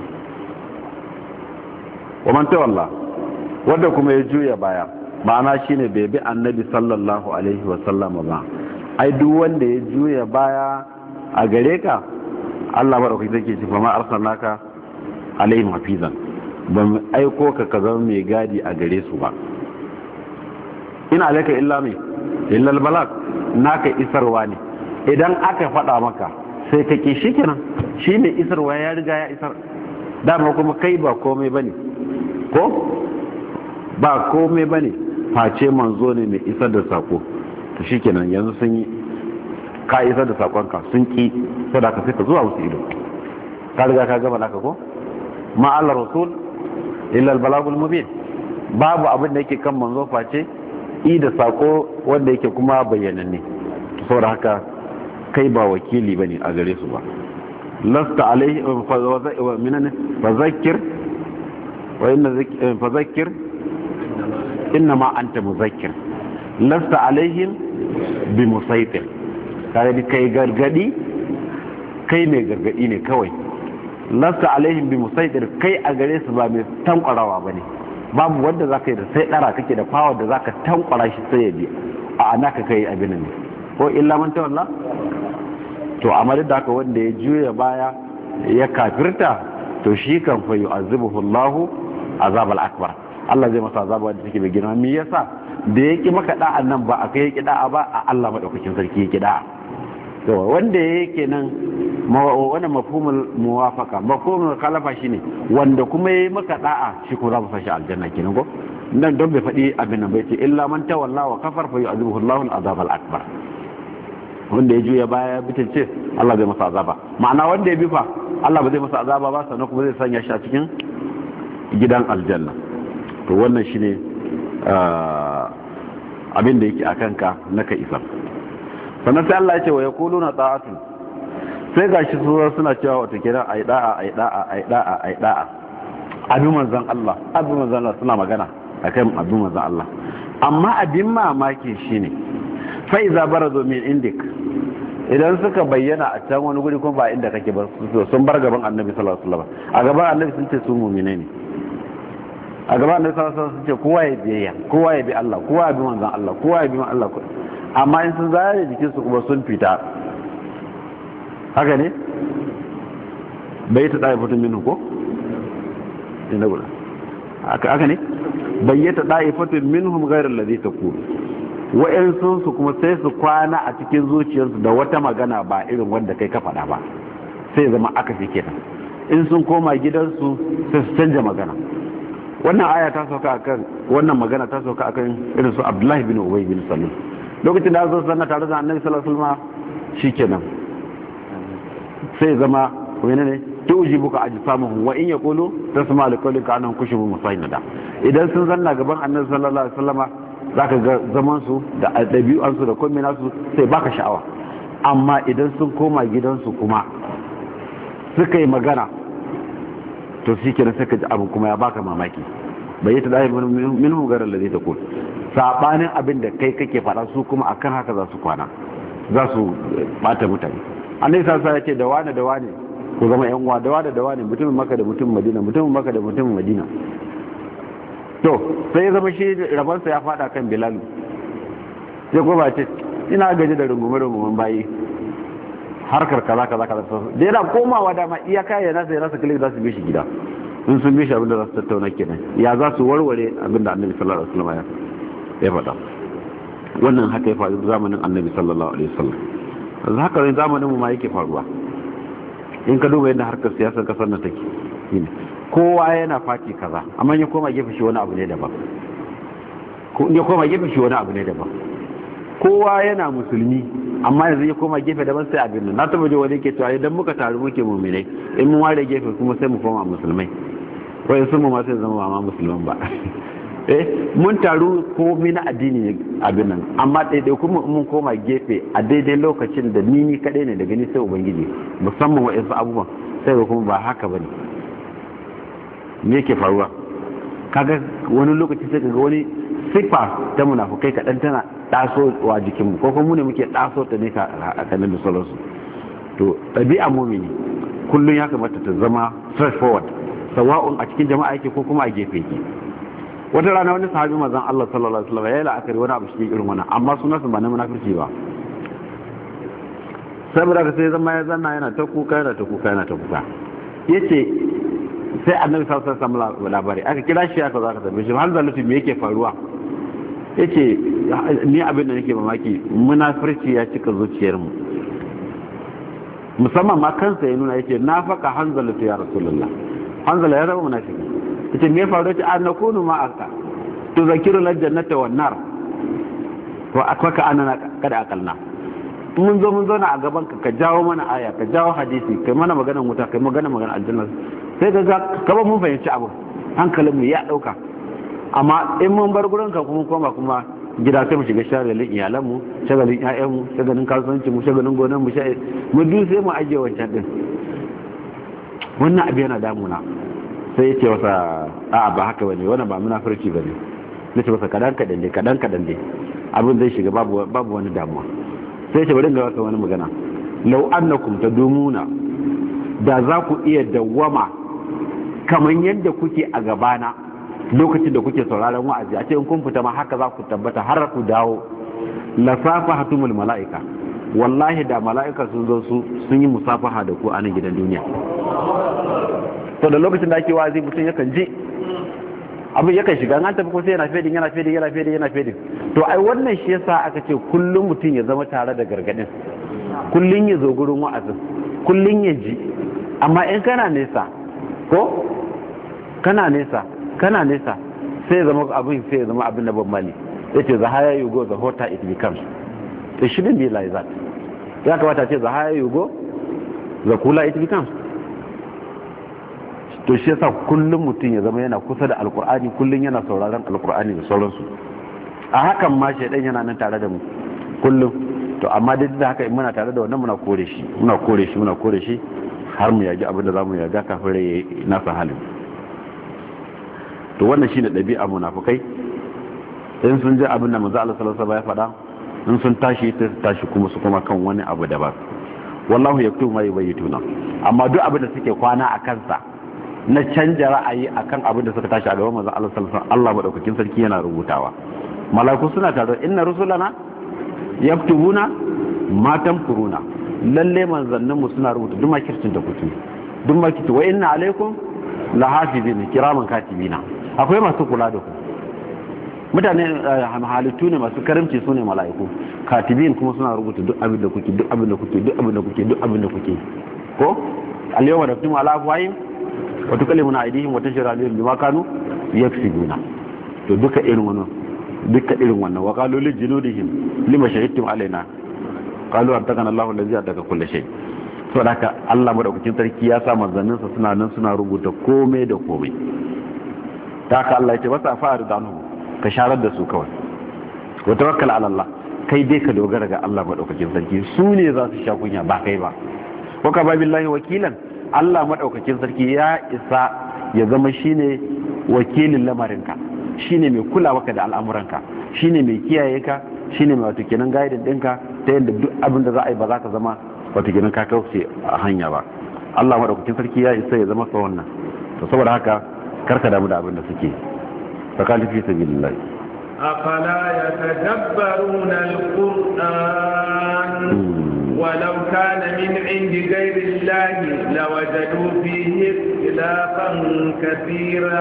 wa man tawalla wanda kuma ya juya baya ma'ana shine bai bi annabi sallallahu alaihi wa sallam ba ai duk wanda ya juya baya a gare ka Allah madaukakin sarki ce fa ma arsalnaka alaihim hafizan ban aiko ka ka zama mai gadi a gare su ba ina alaika illa mai illa albalag naka isarwa ne idan aka faɗa maka sai ka ki shi kenan shi ne isarwa ya riga ya isar dama kuma kai ba komai bane ko ba komai bane face manzo ne mai isar da sako to shikenan yanzu sun yi ka isar da sakonka sun ki saboda ka sai ka zuwa musu ido ka riga ka gama naka ko ma Allah rasul illa albalagul mubin babu abin da yake kan manzo face i da sako wanda yake kuma bayyananne saboda haka kai ba wakili bane a gare su ba lasta alaihi wa minan fazakir wa inna fazakir inma anta muzakkir lasta alaihim bi musaitir kai kai gargadi kai ne gargadi ne kawai lasta alaihim bi musaitir kai a gare su ba mai tankwarawa bane babu wanda za ka yi da sai ɗara kake da power da za ka tankwara shi sai ya bi a ana ka kai abin ne ko illa man tawalla to amma da haka wanda ya juya baya ya kafirta to shi kan fa yu'azibuhu Allah azab al-akbar Allah zai masa azaba da take mai girma. Me yasa da yake maka da'an nan ba a kai yake da'a ba a Allah madaukakin sarki yake da'a. to wanda yake nan wannan mafhumul muwafaqa mafhumul khalafa shine wanda kuma yayi maka da'a shi ko za mu fashi aljanna kenan ko nan don bai faɗi abin nan bai ce illa man tawalla wa kafar fa yu'adhibuhu Allahu al-azab al-akbar. wanda ya juya baya bitince Allah zai masa azaba, ma'ana wanda ya bi fa Allah ba zai masa azaba ba sannan kuma zai sanya shi a cikin gidan aljanna. to wannan shine abin da yake akan ka naka isa. sannan sai Allah ya ce wa yaquluna ta'atun, sai gashi su suna cewa wata kira ai da'a ai da'a ai da'a ai da'a abin manzon Allah abin manzon Allah suna magana akan abin manzon Allah. amma abin mamaki shine fa iza barazu min indik, idan suka bayyana a can wani guri kuma ba inda kake ba sun bar gaban annabi sallallahu alaihi wasallam, a gaban annabi sun ce su mu'mine ne, a gaban annabi sallallahu alaihi wasallam sun ce kowa ya biyayya kowa ya bi Allah kowa ya bi manzon Allah kowa ya bi Allah, amma in sun zare jikin su kuma sun fita haka ne bai ta dai fitun minhu ko ina gura haka haka ne bayyata dai fitun minhum ghayra alladhi taqul, wa'ansu su kuma sai su kwana a cikin zuciyarsu da wata magana ba irin wanda kai ka faɗa ba, sai zama aka fi kenan. in sun koma gidansu sai su canja magana. wannan aya ta sauka akan wannan magana ta sauka akan irin su Abdullahi bin Ubay bin Salul, lokacin da zo sanna tare da Annabi sallallahu alaihi wasallam shikenan sai zama wani ne tujibuka ajsamuhum wa in yaqulu tasma liqawlika annahum kushubu musaynada. idan sun zanna gaban Annabi sallallahu alaihi wasallama zaka ga zaman su da dabi'an su da komai nasu sai baka sha'awa, amma idan sun koma gidansu kuma suka yi magana to shikenan sai ka ji abu kuma ya baka mamaki. bai yi ta dai minhum garal ladhi taqul, sabanin abin da kai kake fada su kuma akan haka za su kwana za su bata mutane. annabi sallallahu alaihi wasallam ya ce da wani da wani ku zama yan uwa, da wani da wani mutumin Makka da mutumin Madina mutumin Makka da mutumin Madina. to sai ya zama shi rabansa ya fada kan Bilalu, sai kuma ce ina gaji da rungume rungumen bayi harkar kaza kaza kaza da yana komawa dama iyaka ya nasa ya nasa kalik za su bi shi gida, in sun bi shi abinda za su tattauna kenan ya za su warware abinda Annabi sallallahu alaihi wasallam ya faɗa. wannan haka ya faru zamanin Annabi sallallahu alaihi wasallam, yanzu haka ne zamanin mu ma yake faruwa. in ka duba yadda harkar siyasar kasar nan take kowa yana fati kaza, amma ya koma gefe shi wani abu ne daban ko ya koma gefe shi wani abu ne daban. kowa yana musulmi amma yanzu ya koma gefe daban sai abin nan. na taba je wani ke cewa idan muka taru muke mu'minai in mun ware gefe kuma sai mu koma musulmai, wai sun mu ma sai zama ba ma musulman ba eh mun taru komai na addini ne abin nan, amma daidai kuma mun koma gefe a daidai lokacin da ni ni kadai ne daga ni sai ubangiji, musamman wa'ansu abubuwan sai ga kuma ba haka bane. me yake faruwa? kaga wani lokaci sai kaga wani sifa ta munafukai kadan tana taso wa jikinmu, ko kuma mu ne muke taso ta ne ka kanin da sauransu. to ɗabi'a mumini kullum ya kamata ta zama straightforward, sawa'un a cikin jama'a yake ko kuma a gefe yake. wata rana wani sahabi manzon Allah sallallahu alaihi wasallam ya yi la'akari wani abu shi irin wannan, amma sunansa ba na munafiki ba. saboda ka sai zama ya zanna yana ta kuka yana ta kuka yana ta kuka yace sai Annabi sallallahu alaihi wasallam labari aka kira shi aka zaka tambaye shi har zalunci me yake faruwa. yace ni abin da nake mamaki munafirci ya cika zuciyar mu, musamman ma kansa ya nuna yace nafaka hanzalatu ya rasulullah, hanzala ya zama munafiki. yace me faru? yace an nakunu ma aka to zakiru lal jannata wan nar to akwaka anana kada akalna. mun zo mun zo na a gaban ka ka jawo mana aya ka jawo hadisi kai mana maganar wuta kai magana magana aljanna, sai ka ga kaba mun fahimci abu hankalin mu ya dauka. amma in mun bar gurin ka kuma koma kuma gida sai mu shiga shagalin iyalan mu, shagalin ƴaƴan mu, shagalin kasuwanci mu, shagalin gonan mu, sai mu du sai mu ajiye wancan din. wannan abu yana damuna. sai yace wasa a'a ba haka bane, wannan ba munafurci bane. nace masa kadan kadan dai kadan kadan dai abin zai shiga babu babu wani damuwa. sai ce bari ga wata wani magana, law annakum tadumuna, da za ku iya dawwama kaman yadda kuke a gabana lokacin da kuke sauraron wa'azi, a ce in kun fita ma haka za ku tabbata har ku dawo, la safahatumul malaika, wallahi da malaika sun zo su sun yi musafaha da ku a nan gidan duniya. to da lokacin da ake wa'azi mutum yakan ji abin yakan shiga an tafi ko sai yana fedin yana fedin yana fedin yana fedin to ai wannan shi yasa aka ce kullum mutum ya zama tare da gargadin, kullum ya zo gurin wa'azin, kullum ya ji. Amma in kana nesa ko kana nesa kana nesa sai zama abin sai zama abin da ban mali yace the higher you go the hotter it becomes. It shouldn't be like that. Ya kamata ce the higher you go the cooler it becomes. To shi yasa kullum mutum ya zama yana kusa da alkur'ani, kullum yana sauraron alkur'ani da sauransu. A hakan ma shaidan yana nan tare da mu kullum. To amma duk da haka in muna tare da wannan muna kore shi muna kore shi muna kore shi har mu yaji abin da zamu yaga kafin rai nasa halin. To wannan shine dabi'a munafikai. In sun ji abin da manzo Allah sallallahu alaihi wasallam ya faɗa, in sun tashi sai su tashi kuma su kuma kan wani abu daban. Wallahu yaktubu ma yubayituna. Amma duk abin da suke kwana a kansa na canja ra'ayi akan abin da suka tashi a gaban manzo Allah sallallahu alaihi wasallam, Allah madaukakin sarki yana rubutawa. Malaiku suna tare, inna rusulana yaktubuna ma tamkuruna. Lalle manzanninmu suna rubuta duk makircin da kuke, duk makirci. Wa inna alaikum lahafizina kiraman katibina. Akwai masu kula da ku. Mutane halittu ne masu karimci, su ne mala'iku. Katibin kuma suna rubuta duk abin da kuke, duk abin da kuke, duk abin da kuke, duk abin da kuke. Ko al-yawma naftimu ala afwahihim wa tukallimuna aydihim wa tashhadu alayhim bima kanu yaksibuna. To duka irin wannan duka irin wannan wa qalu lil junudihim lima shahidtum alaina qalu antakana Allahu allazi ataka kulli shay. To haka Allah madaukakin sarki ya sa manzanninsa suna nan suna rubuta komai da komai. Ta haka Allah ya ce wasa fa'ar da anhu, ka sharar da su kawai. Wa tawakkal ala Allah, kai dai ka dogara ga Allah madaukakin sarki, su ne za su sha kunya ba kai ba. Wa ka billahi wakilan, Allah madaukakin sarki ya isa ya zama shine wakilin lamarinka, shine mai kulawa ka da al'amuranka, shine mai kiyaye ka, shine mai wato kenan guidance ɗinka ta yadda duk abin da za a yi ba za ka zama wato kenan ka kauce a hanya ba. Allah madaukakin sarki ya isa ya zama ka wannan. To saboda haka karka damu da abin da suke. Fakali fi sabilillah. أفلا يتدبرون القرآن ولو كان من عند غير الله لوجدوا فيه اختلافا كثيرا.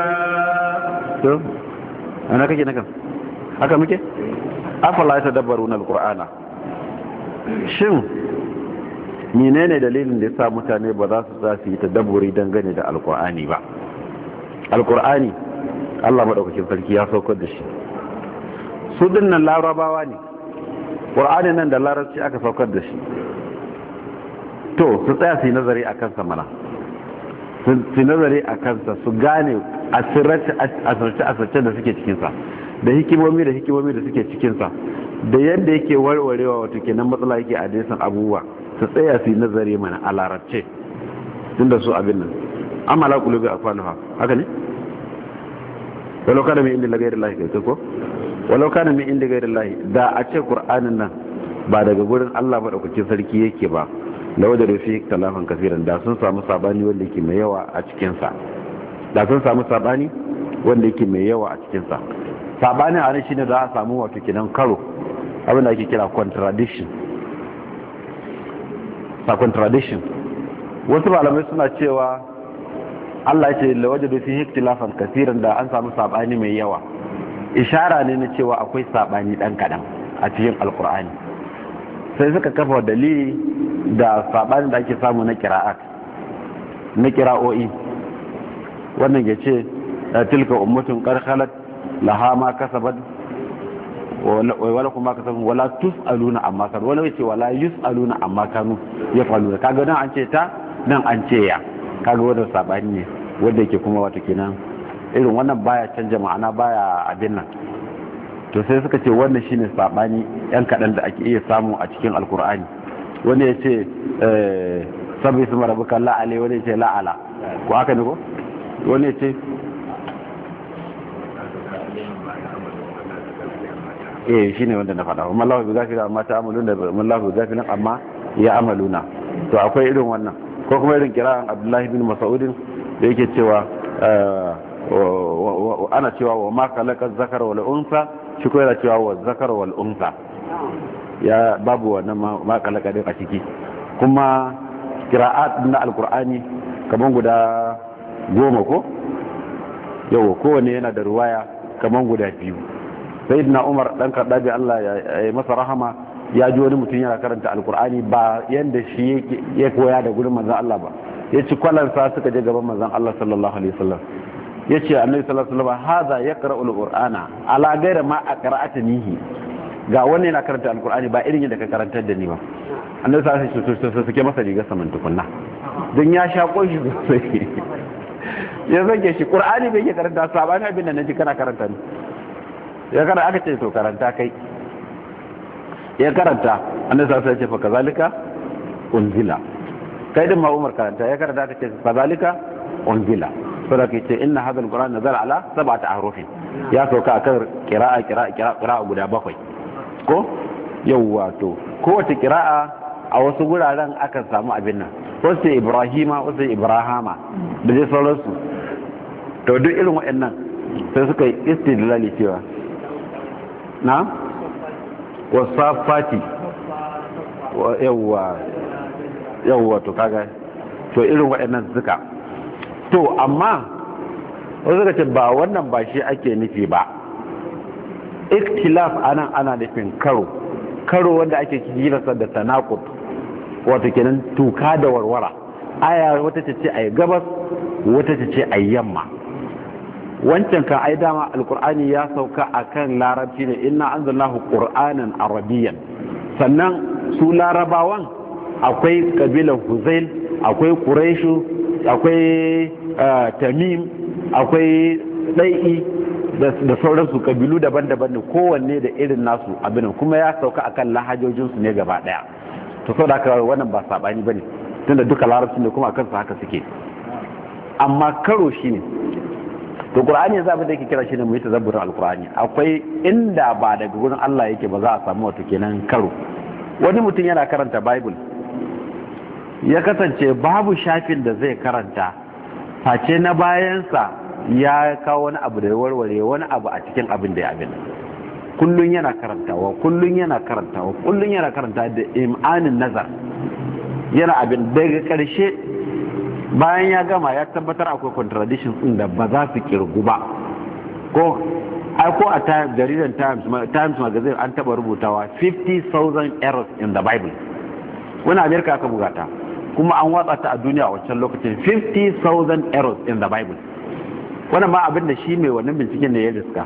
أنا كذي نكمل. هكذا مكى؟ أفلا يتدبرون القرآن. شو؟ menene dalilin da yasa mutane ba za su za su yi tadabburi dangane da alqur'ani ba? Alqur'ani Allah madaukakin sarki ya saukar da shi. Su dinnan larabawa ne, ƙur'ani nan da larabci aka saukar da shi. To su tsaya su yi nazari a kansa mana, su yi nazari a kansa, su gane asirce-asirce da suke cikinsa, da hikimomi da hikimomi da suke cikinsa, da yadda yake warwarewa wato kenan matsala yake a desan abubuwa. Su tsaya su yi nazari mana a larabce tun da su abin nan. Amma la kulubi a kwanuwa haka ne? walau kana min inda lagayar lahi kai ko? walau kana min inda gairin lahi, da a ce ƙur'anin nan ba daga gurin Allah maɗaukakin sarki yake ba, da wajen rufi talafin kafiran, da sun samu sabani wanda yake mai yawa a cikinsa. Da sun samu sabani wanda yake mai yawa a cikinsa. Sabani a nan shine za a samu wato kinan karo, abin da ake kira contradiction. Sa contradiction. Wasu malamai suna cewa Allah ya ce la wajadu fi ikhtilafan kaseeran, da an samu sabani mai yawa. Ishara ne na cewa akwai sabani dan kadan a cikin alkur'ani. Sai suka kafa dalili da sabani da ake samu na qira'at, na qira'o'i. Wannan yace tilka ummatun qad khalat laha ma kasabat wala kuma kasabu wala tusaluna amma kanu, wala yace wala yusaluna amma kanu yafaluna. Kaga nan an ce ta, nan an ce ya. Kaga wannan sabani ne wanda yake kuma wato kenan irin wannan baya canja ma'ana, baya abin nan. To sai suka ce wannan shine sabani yan kadan da ake iya samu a cikin alkur'ani. Wani ya ce eh sabbi isma rabbika la alai, wani ya ce la ala, ko haka ne ko? Wani ya ce eh shine wanda na faɗa, amma Allah bi gafira amma ta amaluna, Allah bi gafira amma ya amaluna. To akwai irin wannan, ko kuma irin kira'an Abdullahi bin Mas'ud da yake cewa ana cewa wa ma khalaqa zakara wal unsa, shi ko yana cewa wa zakara wal unsa. Ya babu wannan ma khalaqa din a ciki. Kuma qira'at na alqur'ani kaman guda goma ko yau kowane yana da ruwaya kaman guda biyu. Sayyidina Umar dan Kaddabi Allah ya masa rahama ya ji wani mutum yana karanta alkur'ani ba yanda shi ya koya da gurin manzon Allah ba, ya ci kwalansa suka je gaban manzon Allah sallallahu alaihi wasallam, ya ce annabi sallallahu alaihi wasallam haza yaqra'u alqur'ana ala ghayri ma aqra'atnihi, ga wannan yana karanta alkur'ani ba irin yadda ka karantar da ni ba. Annabi sallallahu alaihi wasallam suke masa riga saman tukunna dan ya sha koshi sosai, ya zage shi qur'ani bai ke karanta sabani abin da naji kana karanta ni, ya kada aka ce to karanta kai, ya karanta. Annabi sallallahu alaihi wasallam ya ce fa kazalika unzila, kai din ma Umar karanta, ya karanta aka ce fa kazalika unzila, saboda ke ce inna hadha alquran nazala ala sab'ati ahrufin, ya sauka akan qira'a qira'a qira'a guda bakwai ko yawwa. To kowace qira'a a wasu guraren akan samu abin nan, wasu Ibrahima wasu Ibrahama da dai sauransu. To duk irin waɗannan sai suka yi istidlali cewa na wasafati yawwa yawwa to kaga to irin waɗannan suka to amma wasu suka ce ba wannan ba shi ake nufi ba. Ikhtilaf anan ana nufin karo karo wanda ake kirasa da tanaqud, wato kenan tuka da warwara. Aya wata ta ce ai gabas, wata ta ce ai yamma. Wancan kan ai dama alqur'ani ya sauka akan larabci ne, inna anzalnahu qur'anan arabiyyan. Sannan su larabawan akwai kabilan Huzail, akwai Quraishu, akwai Tamim, akwai Dai'i da sauransu, kabilu daban-daban ne, kowanne da irin nasu abin, kuma ya sauka akan lahajojinsu ne gaba daya. To sau da haka wannan ba sabani bane, tunda duka larabci ne kuma akan su haka suke. Amma karo shine to Qur'ani yanzu abin da yake kira shine mu yi tazabburin alqur'ani. Akwai inda ba daga gurin Allah yake ba za a samu wato kenan karo. Wani mutum yana karanta Bible, ya kasance babu shafin da zai karanta face na bayansa ya kawo wani abu da warware wani abu a cikin abin da ya abin. Kullun yana karantawa kullun yana karantawa kullun yana karanta da imanin nazar yana abin. Daga karshe bayan ya gama ya tabbatar akwai contradictions din da ba za su kirgu ba. Ko ai ko a jaridar Times Times magazine an taba rubutawa fifty thousand errors in the Bible. Wani America aka bugata kuma an watsa ta a duniya a wancan lokacin, fifty thousand errors in the Bible. Wannan ma abin da shi mai wannan binciken ne ya riska.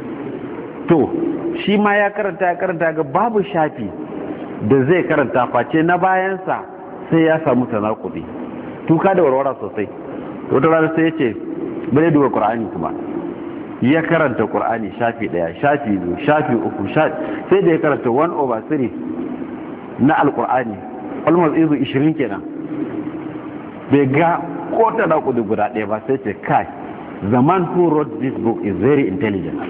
To shi ma ya karanta ya karanta ga babu shafi da zai karanta face na bayansa sai ya samu tanakudi, tuka da warwara sosai. Wata rana sai ya ce bane duba Qur'ani kuma ya karanta Qur'ani shafi daya, shafi biyu, shafi uku, sai da ya karanta one over three na alqur'ani, almost izu ishirin kenan, bai ga ko tanakudi guda ɗaya ba. Sai ce kai, the man who wrote this book is very intelligent.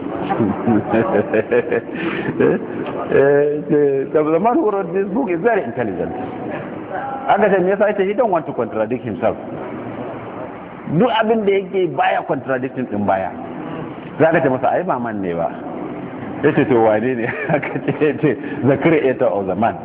The man who wrote this book is very intelligent. Aka ce me yasa ita he don't want to contradict himself. Duk abin da yake baya contradicting din baya. Za ka ce masa ai ba man ne ba. Yace to wane ne? Aka ce the creator of the man.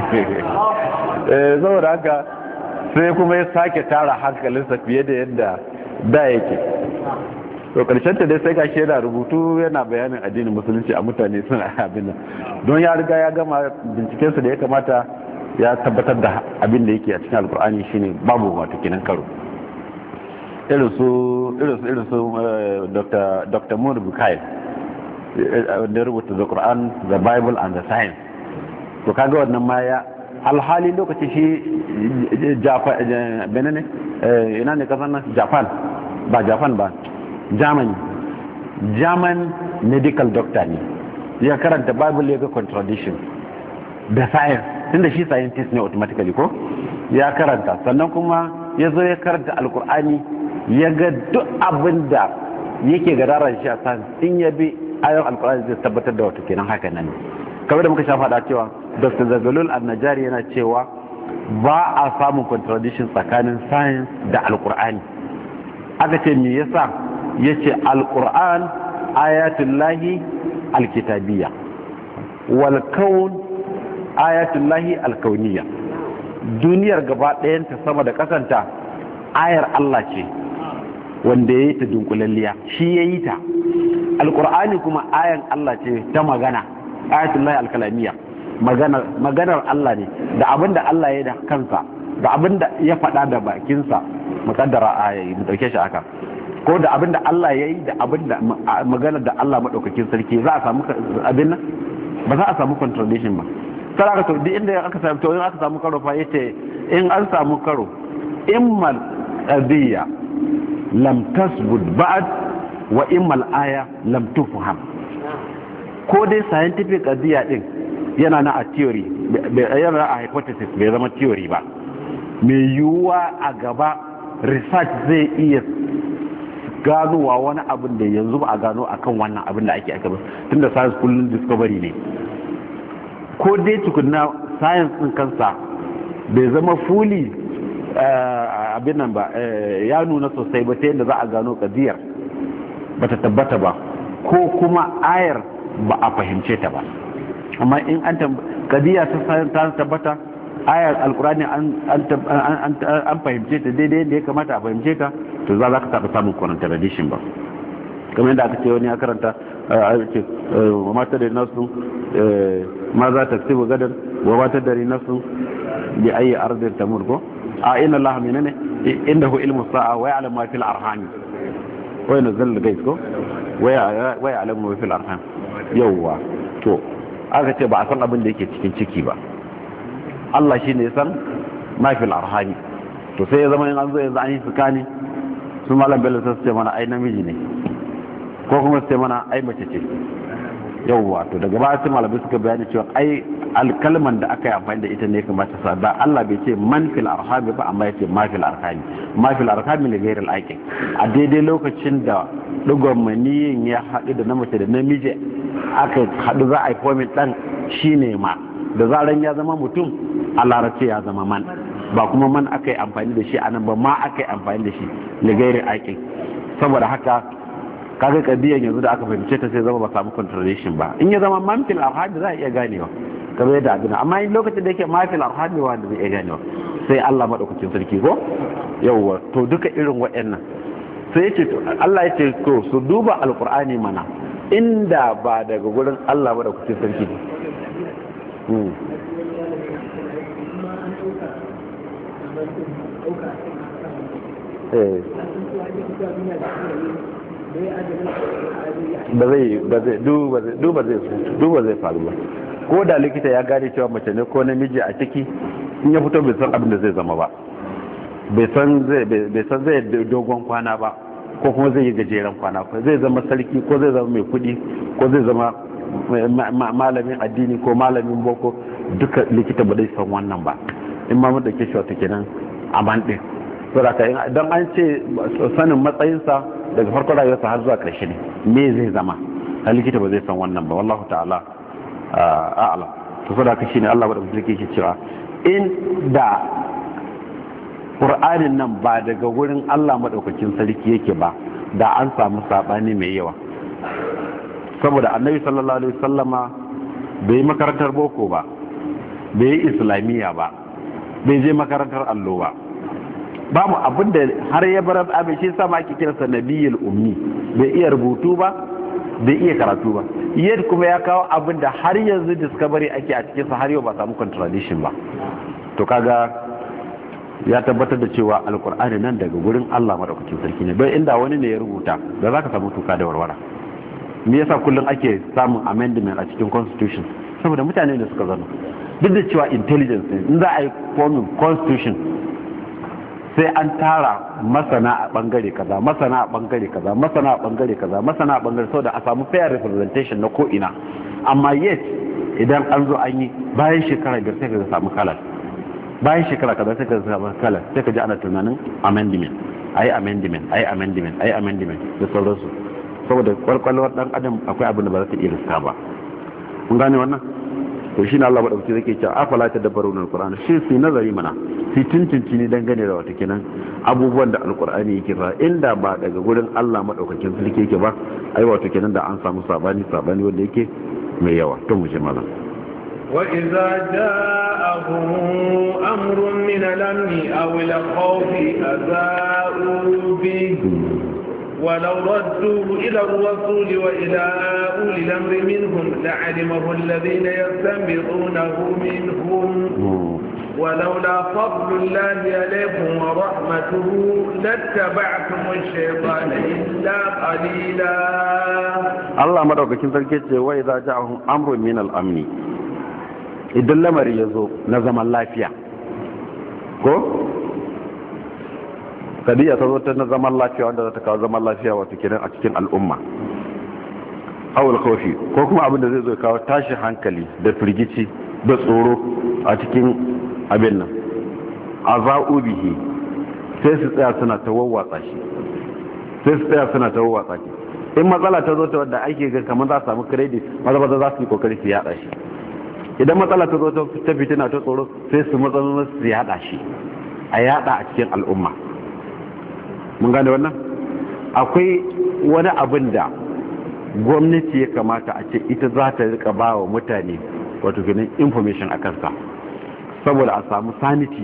Eh saboda haka sai kuma ya sake tara hankalinsa fiye da yadda da yake. To karshen ta dai sai ga shi yana rubutu yana bayanin addinin musulunci a mutane suna abin nan, don ya riga ya gama bincikensa da ya kamata ya tabbatar da abin da yake a cikin alkur'ani shine babu wato kenan karo. Irin su irin su irin su Dr. Dr. Mur Bukai da rubuta the Quran, the Bible and the Science. To kaga wannan ma ya alhali lokaci shi Japan benene ina ne kasan nan Japan ba Japan ba Germany German medical doctor ne ya karanta Bible ya ga contradiction da science, tunda shi scientist ne automatically ko ya karanta, sannan kuma ya zo ya karanta alkur'ani ya ga duk abin da yake gadaran shi a san in ya bi ayon alkur'ani zai tabbatar da wato kenan haka nan. Kamar da muka sha faɗa cewa Doctor Zagalul Al-Najari yana cewa ba a samun contradiction tsakanin science da alkur'ani. Aka ce me yasa? Yace alkur'an ayatullahi alkitabiyya wal kaun ayatullahi alkauniyya. Duniyar gaba ɗayanta sama da kasanta ayar Allah ce, wanda yayi ta dunkulalliya shi yayi ta. Alqur'ani kuma ayan Allah ce ta magana, ayatullahi alkalamiyya, maganar maganar Allah ne, da abinda Allah ya da kansa da abinda ya faɗa da bakinsa, mukaddara ayayi mu dauke shi haka, ko da abinda Allah ya yi da abinda maganar da Allah madaukakin sarki, za a samu abin nan ba za a samu contradiction ba. sai aka to duk inda aka samu to in aka samu karo fa yace in an samu karo immal qadiyya lam tasbut ba'd wa immal aya lam tufham. Ko dai scientific qadiyya din yana na a theory, yana a hypothesis, bai zama theory ba, mai yiwuwa a gaba research zai iya ganowa wani abin da yanzu ba a gano akan wannan abin da ake aka ba, tunda science kullum discovery ne. Ko dai tukunna science din kansa bai zama fully abin nan ba, ya nuna sosai ba ta yadda za a gano kadiyar ba ta tabbata ba, ko kuma ayar ba a fahimce ta ba. Amma in an kadiya ta tabbata, ayar alkurani an fahimce ta daidai da ya kamata a fahimce ta, to za ka taɓa samun contradiction ba. kamar yadda aka ce wani ya karanta a ce wa mata da nasu ma za ta tsibu gadar wa mata da nasu bi ayi arzir tamur ko a inna allaha minane indahu ilmu sa'a wa ya'lamu ma fil arham wa yanzal al-gais ko wa ya'lamu ma fil arham. yawwa to aka ce ba a san abin da yake cikin ciki ba, Allah shine ya san ma fil arham. to sai ya zama in an zo yanzu an yi tsakani su malam bello sai su ce mana ai namiji ne, ko kuma su ce mana ai mace ce. yawwa to daga baya sai malamai suka bayani cewa ai alkalman da aka yi amfani da ita ne kamata sa da Allah bai ce man fil arham ba, amma yace ma fil arham. ma fil arham ne gairar aqil, a daidai lokacin da dugon maniyin ya haɗu da na mace da namiji aka haɗu za a yi forming dan shine ma, da zaran ya zama mutum a larabci ya zama man, ba kuma man aka yi amfani da shi a nan ba, ma aka yi amfani da shi da gairar aqil. saboda haka kaga kadiyan yanzu da aka fahimce ta sai zama ba samu contradiction ba. in ya zama man fil arham za a iya ganewa kamar yadda abin, amma in lokacin da yake ma fil arham wanda zai iya ganewa sai Allah madaukakin sarki ko. yawwa to duka irin waɗannan sai yace to Allah yace to su duba alqur'ani mana inda ba daga gurin Allah madaukakin sarki hmm eh ba zai ba zai duba zai duba zai duba zai faru ba. ko da likita ya gane cewa mace ne ko namiji a ciki, in ya fito bai san abin da zai zama ba, bai san zai bai san zai dogon kwana ba, ko kuma zai yi gajeren kwana, ko zai zama sarki ko zai zama mai kudi ko zai zama malamin addini ko malamin boko, duka likita ba zai san wannan ba. in ma mun dauke shi wata kenan a man din, saboda idan an ce sanin matsayinsa daga farko rayuwarsa har zuwa ƙarshe ne me zai zama, a likita ba zai san wannan ba. wallahu ta'ala a'lam. to saboda haka shine Allah bada mutum yake cewa in da Qur'anin nan ba daga gurin Allah madaukakin sarki yake ba, da an samu sabani mai yawa. saboda annabi sallallahu alaihi wasallama bai makarantar boko ba, bai islamiyya ba, bai je makarantar allo ba, babu abin da har ya bar abin shi sama ake kiransa nabiyul ummi, bai iya rubutu ba, bai iya karatu ba. yadda kuma ya kawo abin da har yanzu discovery ake a cikinsa har yau ba samu contradiction ba. to kaga ya tabbatar da cewa alkur'ani nan daga gurin Allah madaukakin sarki ne, bai inda wani ne ya rubuta da zaka samu tuka da warwara. me yasa kullum ake samun amendment a cikin constitution? saboda mutane ne suka zano, duk da cewa intelligence ne, in za a yi forming constitution sai an tara masana a bangare kaza, masana a bangare kaza, masana a bangare kaza, masana a bangare, saboda a samu fair representation na ko ina. amma yet idan an zo an yi bayan shekara biyar sai ka samu kalar, bayan shekara kaza sai ka samu kalar, sai ka ji ana tunanin amendment, ayi amendment, ayi amendment, ayi amendment da sauransu. saboda kwalkwalwar dan adam akwai abin da ba za ta iya riska ba. kun gane wannan? to shi ne Allah maɗauki zai ke cewa afala ta dabbaru na alƙur'ani, shi su nazari mana su tuntunci ne dangane da wata kenan abubuwan da alƙur'ani yake ba, inda ba daga gurin Allah maɗaukakin sarki yake ba, ai wato kenan da an samu sabani sabani wanda yake mai yawa. to mu je malam. وإذا جاءهم أمر من الأمن أو الخوف أذاعوا به ولو ردوه إلى الرسول وإلى أولي الأمر منهم لعلمه الذين يستنبطونه منهم ولولا فضل الله عليكم ورحمته لاتبعتم الشيطان إلا قليلا. الله مدعوك كنت تلقيت وإذا جاءهم أمر من الأمن إذا لم يزو نظم الله فيها ko kadiya ta zo ta na zaman lafiya wanda za ta kawo zaman lafiya wato kenan a cikin al'umma awul khawfi ko kuma abin da zai zo kawo tashi hankali da firgici da tsoro a cikin abin nan azau bihi sai su tsaya suna ta wawwatsa shi sai su tsaya suna ta wawwatsa shi in matsala ta zo ta wanda ake ga kamar za su samu credit maza maza za su yi kokari su yada shi idan matsala ta zo ta fitina ta tsoro sai su matsalolin su yada shi a yada a cikin al'umma. Mun gane wannan akwai wani abin da gwamnati ya kamata a ce ita za ta rika ba wa mutane wato ganin information a kansa saboda a samu sanity,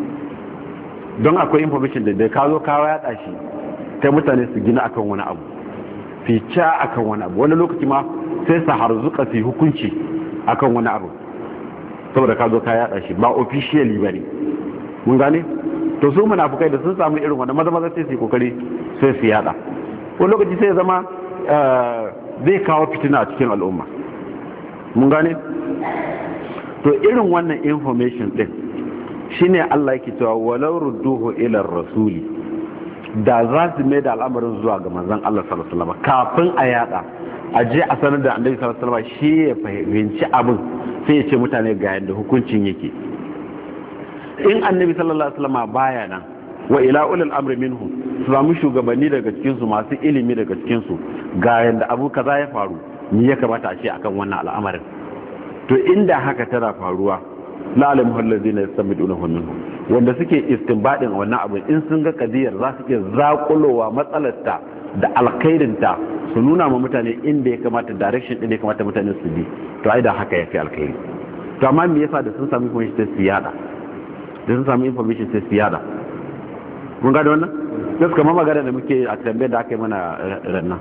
don akwai information da da ka zo kawo yada shi kai mutane su gina akan wani abu fica akan wani abu wani lokaci ma sai su harzuka su hukunci akan wani abu saboda ka zo ka yada shi ba officially bane. Mun gane to su munafukai da sun samu irin wannan maza maza sai su kokari sai su yada wani lokaci sai ya zama zai kawo fitina a cikin al'umma. Mun gane to irin wannan information din shine Allah yake cewa walau rudduhu ila rasuli, da za su mai da al'amarin zuwa ga manzon Allah sallallahu alaihi wasallam kafin a yada a je a sanar da annabi sallallahu alaihi wasallam shi ya fahimci abin sai ya ce mutane ga yanda hukuncin yake. In annabi sallallahu alaihi wasallam baya nan wa ila ulil amri minhum, su samu shugabanni daga cikin su masu ilimi daga cikin su ga yanda abu kaza ya faru ni ya kamata a ce akan wannan al'amarin. To inda haka tana faruwa la alamu allazina yastamidunahu minhum, wanda suke istinbadin wannan abu in sun ga kadiyar za su iya zakulowa matsalarta da alkhairinta su nuna ma mutane inda ya kamata direction din da ya kamata mutane su bi, to ai da haka yafi alkhairi. To amma me yasa da sun samu information sai su yada da sun samu information sai su yada. Mun ga da wannan gaskiya ma magana da muke a tambayar da aka yi mana rannan,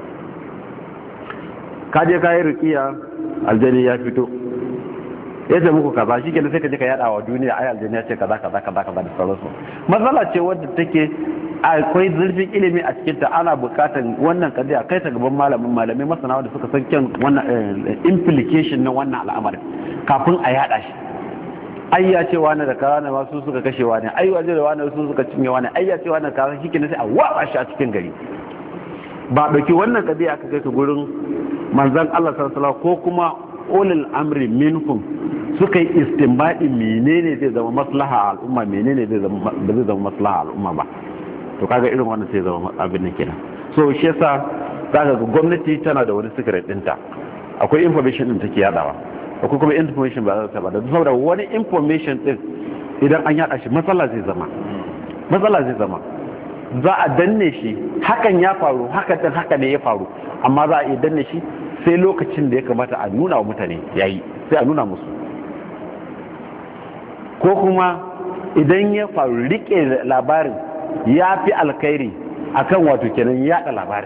ka je ka yi rukiya aljani ya fito ya ce muku kaza shi kenan sai ka je ka yada wa duniya ai aljani ya ce kaza kaza kaza kaza da sauransu. Matsala ce wadda take akwai zurfin ilimi a cikin ta, ana bukatar wannan kadiya kai ta gaban malamin malamai masana wanda suka san kyan wannan implication na wannan al'amarin kafin a yada shi. ai ya ce wani da kaza ne masu suka kashe wani, ai waje da wani su suka cinye wani, ai ya ce wani kaza shi kenan sai a waba shi a cikin gari. Ba dauki wannan kadiya aka kai ka gurin manzon Allah sallallahu alaihi wasallam ko kuma ulul amri minkum suka yi istinbadi menene zai zama maslaha al'umma menene zai zama ba zai zama maslaha al'umma ba. To kaga irin wannan sai zama abin nan kenan. So shi yasa zaka ga gwamnati tana da wani secret dinta, akwai information din take yadawa, akwai kuma information ba za ta ba da saboda wani information din idan an yada shi matsala zai zama matsala zai zama za a danne shi. Hakan ya faru, haka din haka ne ya faru, amma za a iya danne shi sai lokacin da ya kamata a nuna wa mutane yayi sai a nuna musu. Ko kuma idan ya faru rike labarin ya fi alkhairi akan wato kenan yada labarin,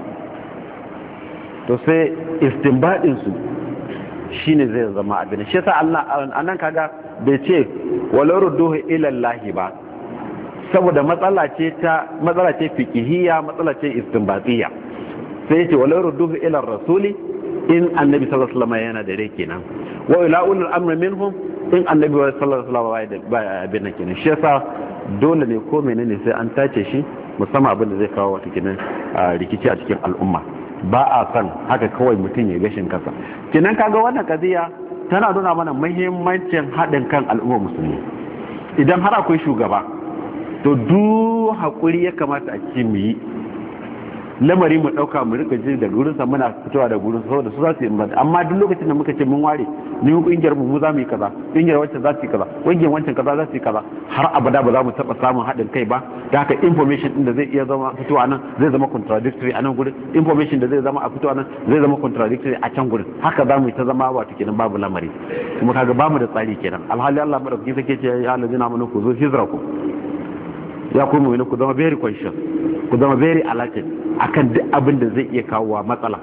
to sai istinbadin su shine zai zama abin. Shi yasa Allah anan kaga bai ce walau rudduhu ila Allah ba, saboda matsala ce ta matsala ce fiqhiyya, matsala ce istinbatiyya. Sai yace walau rudduhu ila rasuli in annabi sallallahu alaihi wasallam yana da rai kenan, wa ila ulul amri minhum in annabi sallallahu alaihi wasallam ba abin nan kenan. Shi yasa dole ne ko menene sai an tace shi, musamman abin da zai kawo wata kenan rikici a cikin al'umma. Ba a san haka kawai mutum ya gashin kasa kenan. Kaga wannan kadiya tana nuna mana muhimmancin haɗin kan al'umma musulmi. Idan har akwai shugaba to duk hakuri ya kamata a cikin mu yi lamari mu dauka mu rika jin da gurin sa muna fitowa da gurin saboda su za su yi, amma duk lokacin da muka ce mun ware ni kungiyar mu mu za mu yi kaza, kungiyar wancan za su yi kaza, kungiyar wancan kaza za su yi kaza, har abada ba za mu taba samun haɗin kai ba. Da haka information din da zai iya zama fitowa nan zai zama contradictory a nan gurin, information da zai zama a fitowa nan zai zama contradictory a can gurin. Haka za mu yi ta zama wato kenan babu lamari, kuma kaga bamu da tsari kenan. Alhali Allah madaukaki sake ce ya allazina amanu ku zo hijrakum, ya kuma mu ku zama very conscious, ku zama very alerted, akan duk abin da zai iya kawo matsala.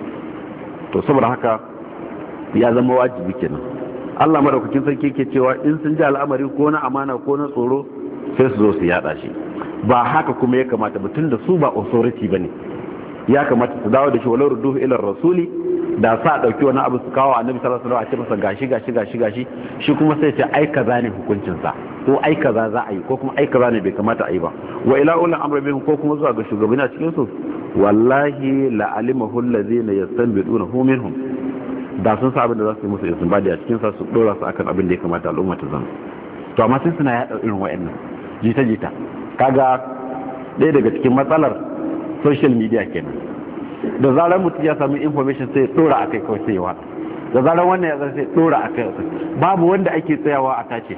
To saboda haka ya zama wajibi kenan. Allah madaukakin sarki yake cewa in sun ji al'amari ko na amana ko na tsoro sai su zo su yada shi. Ba haka kuma ya kamata mutum da su ba authority bane, ya kamata su dawo da shi walau rudduhu ila rasuli, da sa dauki wani abu su kawo annabi sallallahu alaihi wasallam a ce masa gashi gashi gashi gashi shi kuma sai ce ai kaza ne hukuncin sa, ko ai kaza za a yi, ko kuma ai kaza ne bai kamata a yi ba. Wa ila ulul amri bihim, ko kuma zuwa ga shugabanni a cikin su, wallahi la alimahu allazina yastanbidunahu minhum, da sun sa abin da za su yi musu istinbadi a cikin sa su dora su akan abin da ya kamata al'umma ta zama. To amma sai suna yada irin wayannan jita jita. Kaga ɗaya daga cikin matsalar social media kenan, da zarar mutum ya sami information sai dora akai kawai sai yawa, da zarar wannan ya sai dora akai, babu wanda ake tsayawa a tace.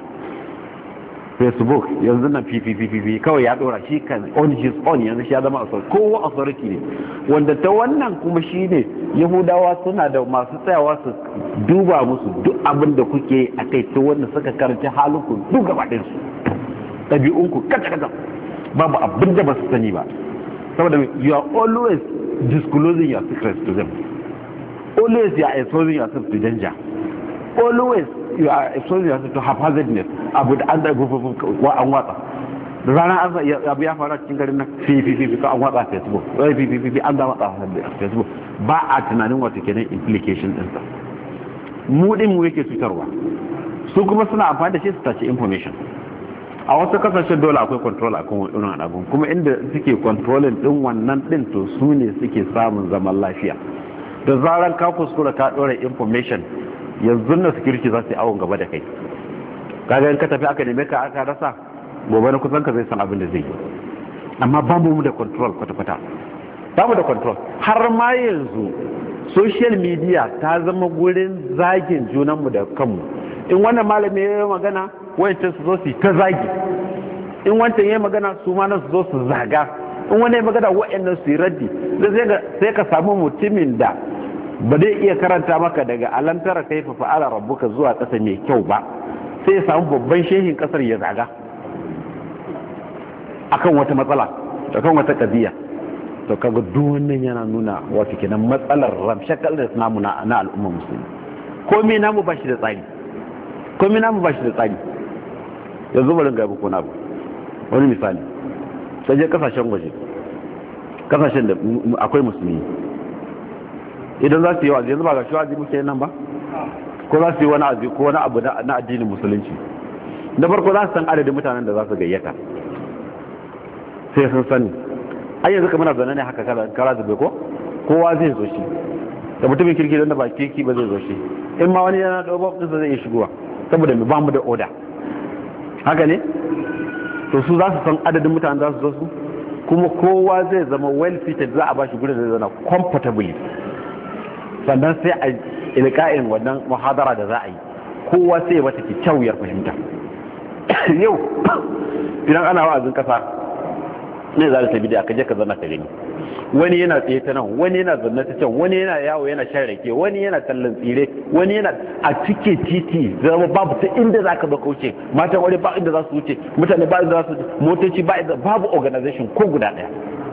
Facebook yanzu nan fifififi kawai ya dora shi kan on his own, yanzu shi ya zama authority, kowa authority ne, wanda ta wannan kuma shi ne Yahudawa suna da masu tsayawa su duba musu duk abin da kuke a kai, ta wanda suka karanci halinku duk gaba ɗinsu, ɗabi'unku kata-kata, babu abin da ba su sani ba, saboda you are always disclosing your secrets to them, always you are exposing yourself to danger, always you are exposing yourself to haphazardness, abu da an da wa an watsa da ranar abu ya fara cikin garin nan fifififi ka an watsa Facebook, wai fifififi an da watsa Facebook, ba a tunanin wata kenan implication ɗinsa. Mu ɗin mu yake cutarwa, su kuma suna amfani da shi su tace information. A wasu kasashen dole akwai control akan wannan abun, kuma inda suke controlling din wannan din to su ne suke samun zaman lafiya. Da zaran ka kuskura ka dora information, yanzu na security za su yi awon gaba da kai. Kaga in ka tafi aka neme ka aka rasa, gobe na kusan ka zai san abin da zai yi. Amma ba mu da control kwata-kwata, ba mu da control. Har ma yanzu social media ta zama gurin zagin junanmu da kanmu. In wannan malami ya yi magana, wancan su zo su ta zagi, in wancan ya yi magana su ma nan su zo su zaga, in wani ya magana wa'annan su yi raddi. Sai ka samu mutumin da ba zai iya karanta maka daga alantara kai fa fa'ala rabbuka zuwa ƙasa mai kyau ba, sai ya samu babban shehin ƙasar ya zaga akan wata matsala, akan wata ƙabiya. To kaga duk wannan yana nuna wato kenan matsalar ramshakal da namu na al'umma musulmi. Komai namu ba shi da tsari, komai namu ba shi da tsari. Yanzu bari ga muku na wani misali, sai je kasashen waje, kasashen da akwai musulmi, idan za su yi wa'azi, yanzu ba ga shi wa'azi muke nan ba, ko za su yi wani azi ko wani abu na addinin musulunci, da farko za su san adadin mutanen da za su gayyata, sai sun sani. Ai yanzu kamar zane ne haka kara zube ko kowa zai zo shi, da mutumin kirki don da ba kirki ba zai zo shi, in ma wani yana da ɗin zai iya shigowa, saboda mu ba mu da oda, haka ne. To su za su san adadin mutanen za su zo su, kuma kowa zai zama well fitted, za a ba shi gurin da zai zana comfortably, sannan sai a ilka'in wannan muhadara da za a yi, kowa sai wata kyakkyawar fahimta. Yau idan ana wa'azin kasa ne za ta bidiya, ka je ka zana ka gani, wani yana tsaye ta nan, wani yana zanne ta can, wani yana yawo yana shan rake, wani yana tallan tsire, wani yana a cike titi, zama babu ta inda za ka baka wuce, matan wani ba inda za su wuce, mutane ba inda za su wuce, motoci ba inda, babu organization ko guda daya.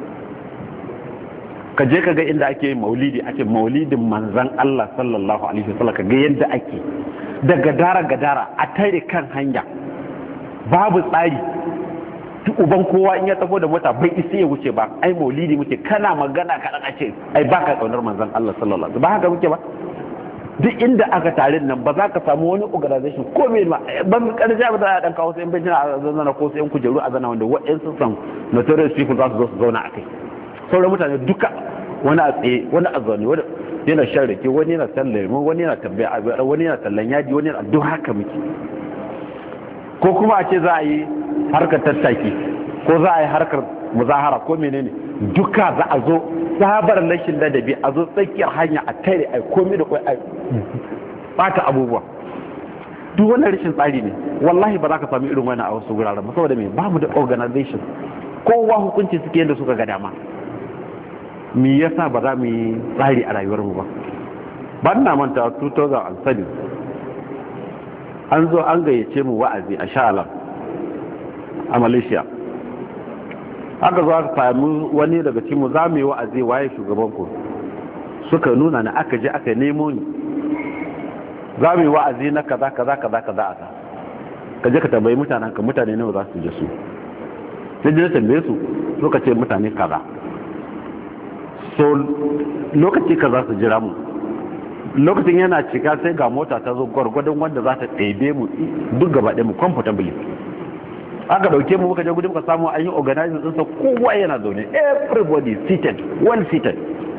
Ka je ka ga inda ake yin maulidi, ake maulidin manzan Allah sallallahu alaihi wasallam, ka ga yadda ake da gadara gadara a tare kan hanya, babu tsari. Duk uban kowa in ya tafi da mota bai isa ya wuce ba, ai maulidi muke, kana magana ka dan ce ai baka kaunar manzon Allah sallallahu alaihi wasallam, ba haka muke ba. Duk inda aka tare nan ba za ka samu wani organization ko me ba, ban karja ba da dan kawo sai ban jina a zanna ko sai kujeru a zanna wanda wa'ansu san notorious people za su zo su zauna akai. Sauran mutane duka wani a tsaye, wani a zaune, wani yana shan rake, wani yana tallan wani yana tambaya, wani yana tallan yaji, wani yana duk haka muke. Ko kuma a ce za a yi harkar tattaki, ko za a yi harkar muzahara ko menene, duka za a zo sabar lashin ladabi, a zo tsakiyar hanya a tare a komi da kwai a bata abubuwa. Duk wannan rashin tsari ne, wallahi ba za ka sami irin wani a wasu wuraren ba, saboda me ba mu da organization, kowa hukunci suke yadda suka ga dama. Me yasa ba za mu yi tsari a rayuwarmu ba? Ba na manta dubu biyu da bakwai an zo an gayyace mu wa'azi a Sha'alam a Malaysia. aka zo aka samu wani daga cikin mu za mu yi wa'azi waye shugaban ku suka nuna na aka je aka nemo ni za mu yi wa'azi na kaza kaza kaza kaza aka ka je ka tambayi mutanen ka mutane nawa za su je su sai je tambaye su suka ce mutane kaza so lokaci kaza su jira mu lokacin yana cika sai ga mota ta zo gwargwadon wanda za ta ɗebe mu duk gaba ɗaya mu comfortably aka dauke mu muka je gudun muka samu an yi organizing ɗinsa kowa yana zaune everybody seated well seated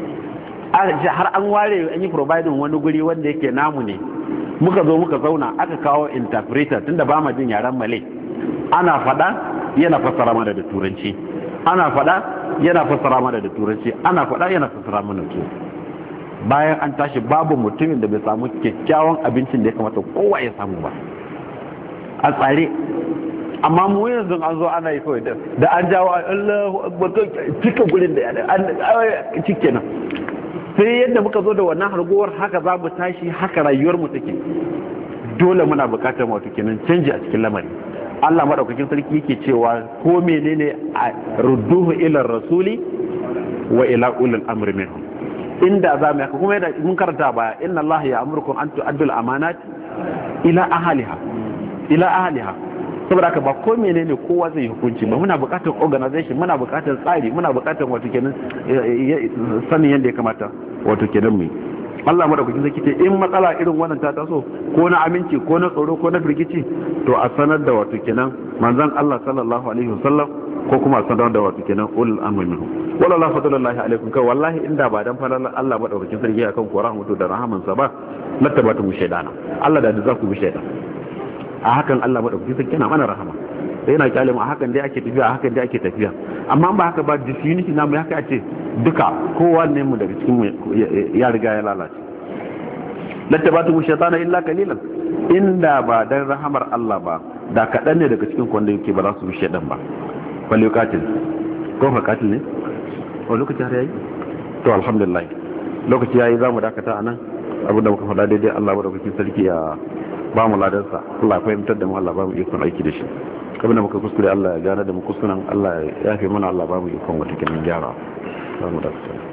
har an ware an yi providing wani guri wanda yake namu ne muka zo muka zauna aka kawo interpreter tunda ba ma jin yaren malay ana fada yana fassara mana da turanci ana fada yana fassara mana da turanci ana fada yana fassara mana da turanci bayan an tashi babu mutumin da bai samu kyakkyawan abincin da ya kamata kowa ya samu ba a tsare amma mu yanzu an zo ana yi kawai da an jawo Allahu akbar cikin gurin da an cike nan sai yadda muka zo da wannan harguwar haka za mu tashi haka rayuwar mu take dole muna bukatar wato kenan canji a cikin lamari Allah madaukakin sarki yake cewa ko menene a rudduhu ila rasuli wa ila ulil amri minhum inda za mu haka kuma yadda mun karanta baya inna Allah ya amurkum an tu'addul amanat ila ahliha ila ahliha saboda haka ba ko menene kowa zai hukunci ba muna buƙatar organization muna buƙatar tsari muna buƙatar wato kenan sanin yadda ya kamata wato kenan mu Allah madaukakin sarki ce in matsala irin wannan ta taso ko na aminci ko na tsoro ko na firgici to a sanar da wato kenan manzon Allah sallallahu alaihi wasallam ko kuma a sanar da wato kenan ulul amri minhum wallahi fadlullahi alaikum kai wallahi inda ba dan falalan Allah madaukakin sarki akan ku rahmatu da rahamansa ba lattabatu mu shaydana Allah da za ku bi shaydan a hakan Allah madaukakin sarki yana mana rahama sai yana kyale mu a hakan dai ake tafiya a hakan dai ake tafiya amma ba haka ba disunity na mu haka ce duka kowa ne mu daga cikin mu ya riga ya lalace lattabatu shaytana illa qalilan inda ba dan rahamar Allah ba da kadan ne daga cikin wanda yake ba za su bi shaydan ba falli katil ko fa katil ne ko lokaci har yayi to alhamdulillah lokaci yayi zamu dakata anan abinda muka faɗa daidai Allah madaukakin sarki ya ba mu ladarsa Allah ya fahimtar da mu Allah ba mu ikon aiki da shi abinda muka kuskure Allah ya gane da mu kuskuren Allah ya yafe mana Allah ba mu ikon wata kenan gyara ba mu dakata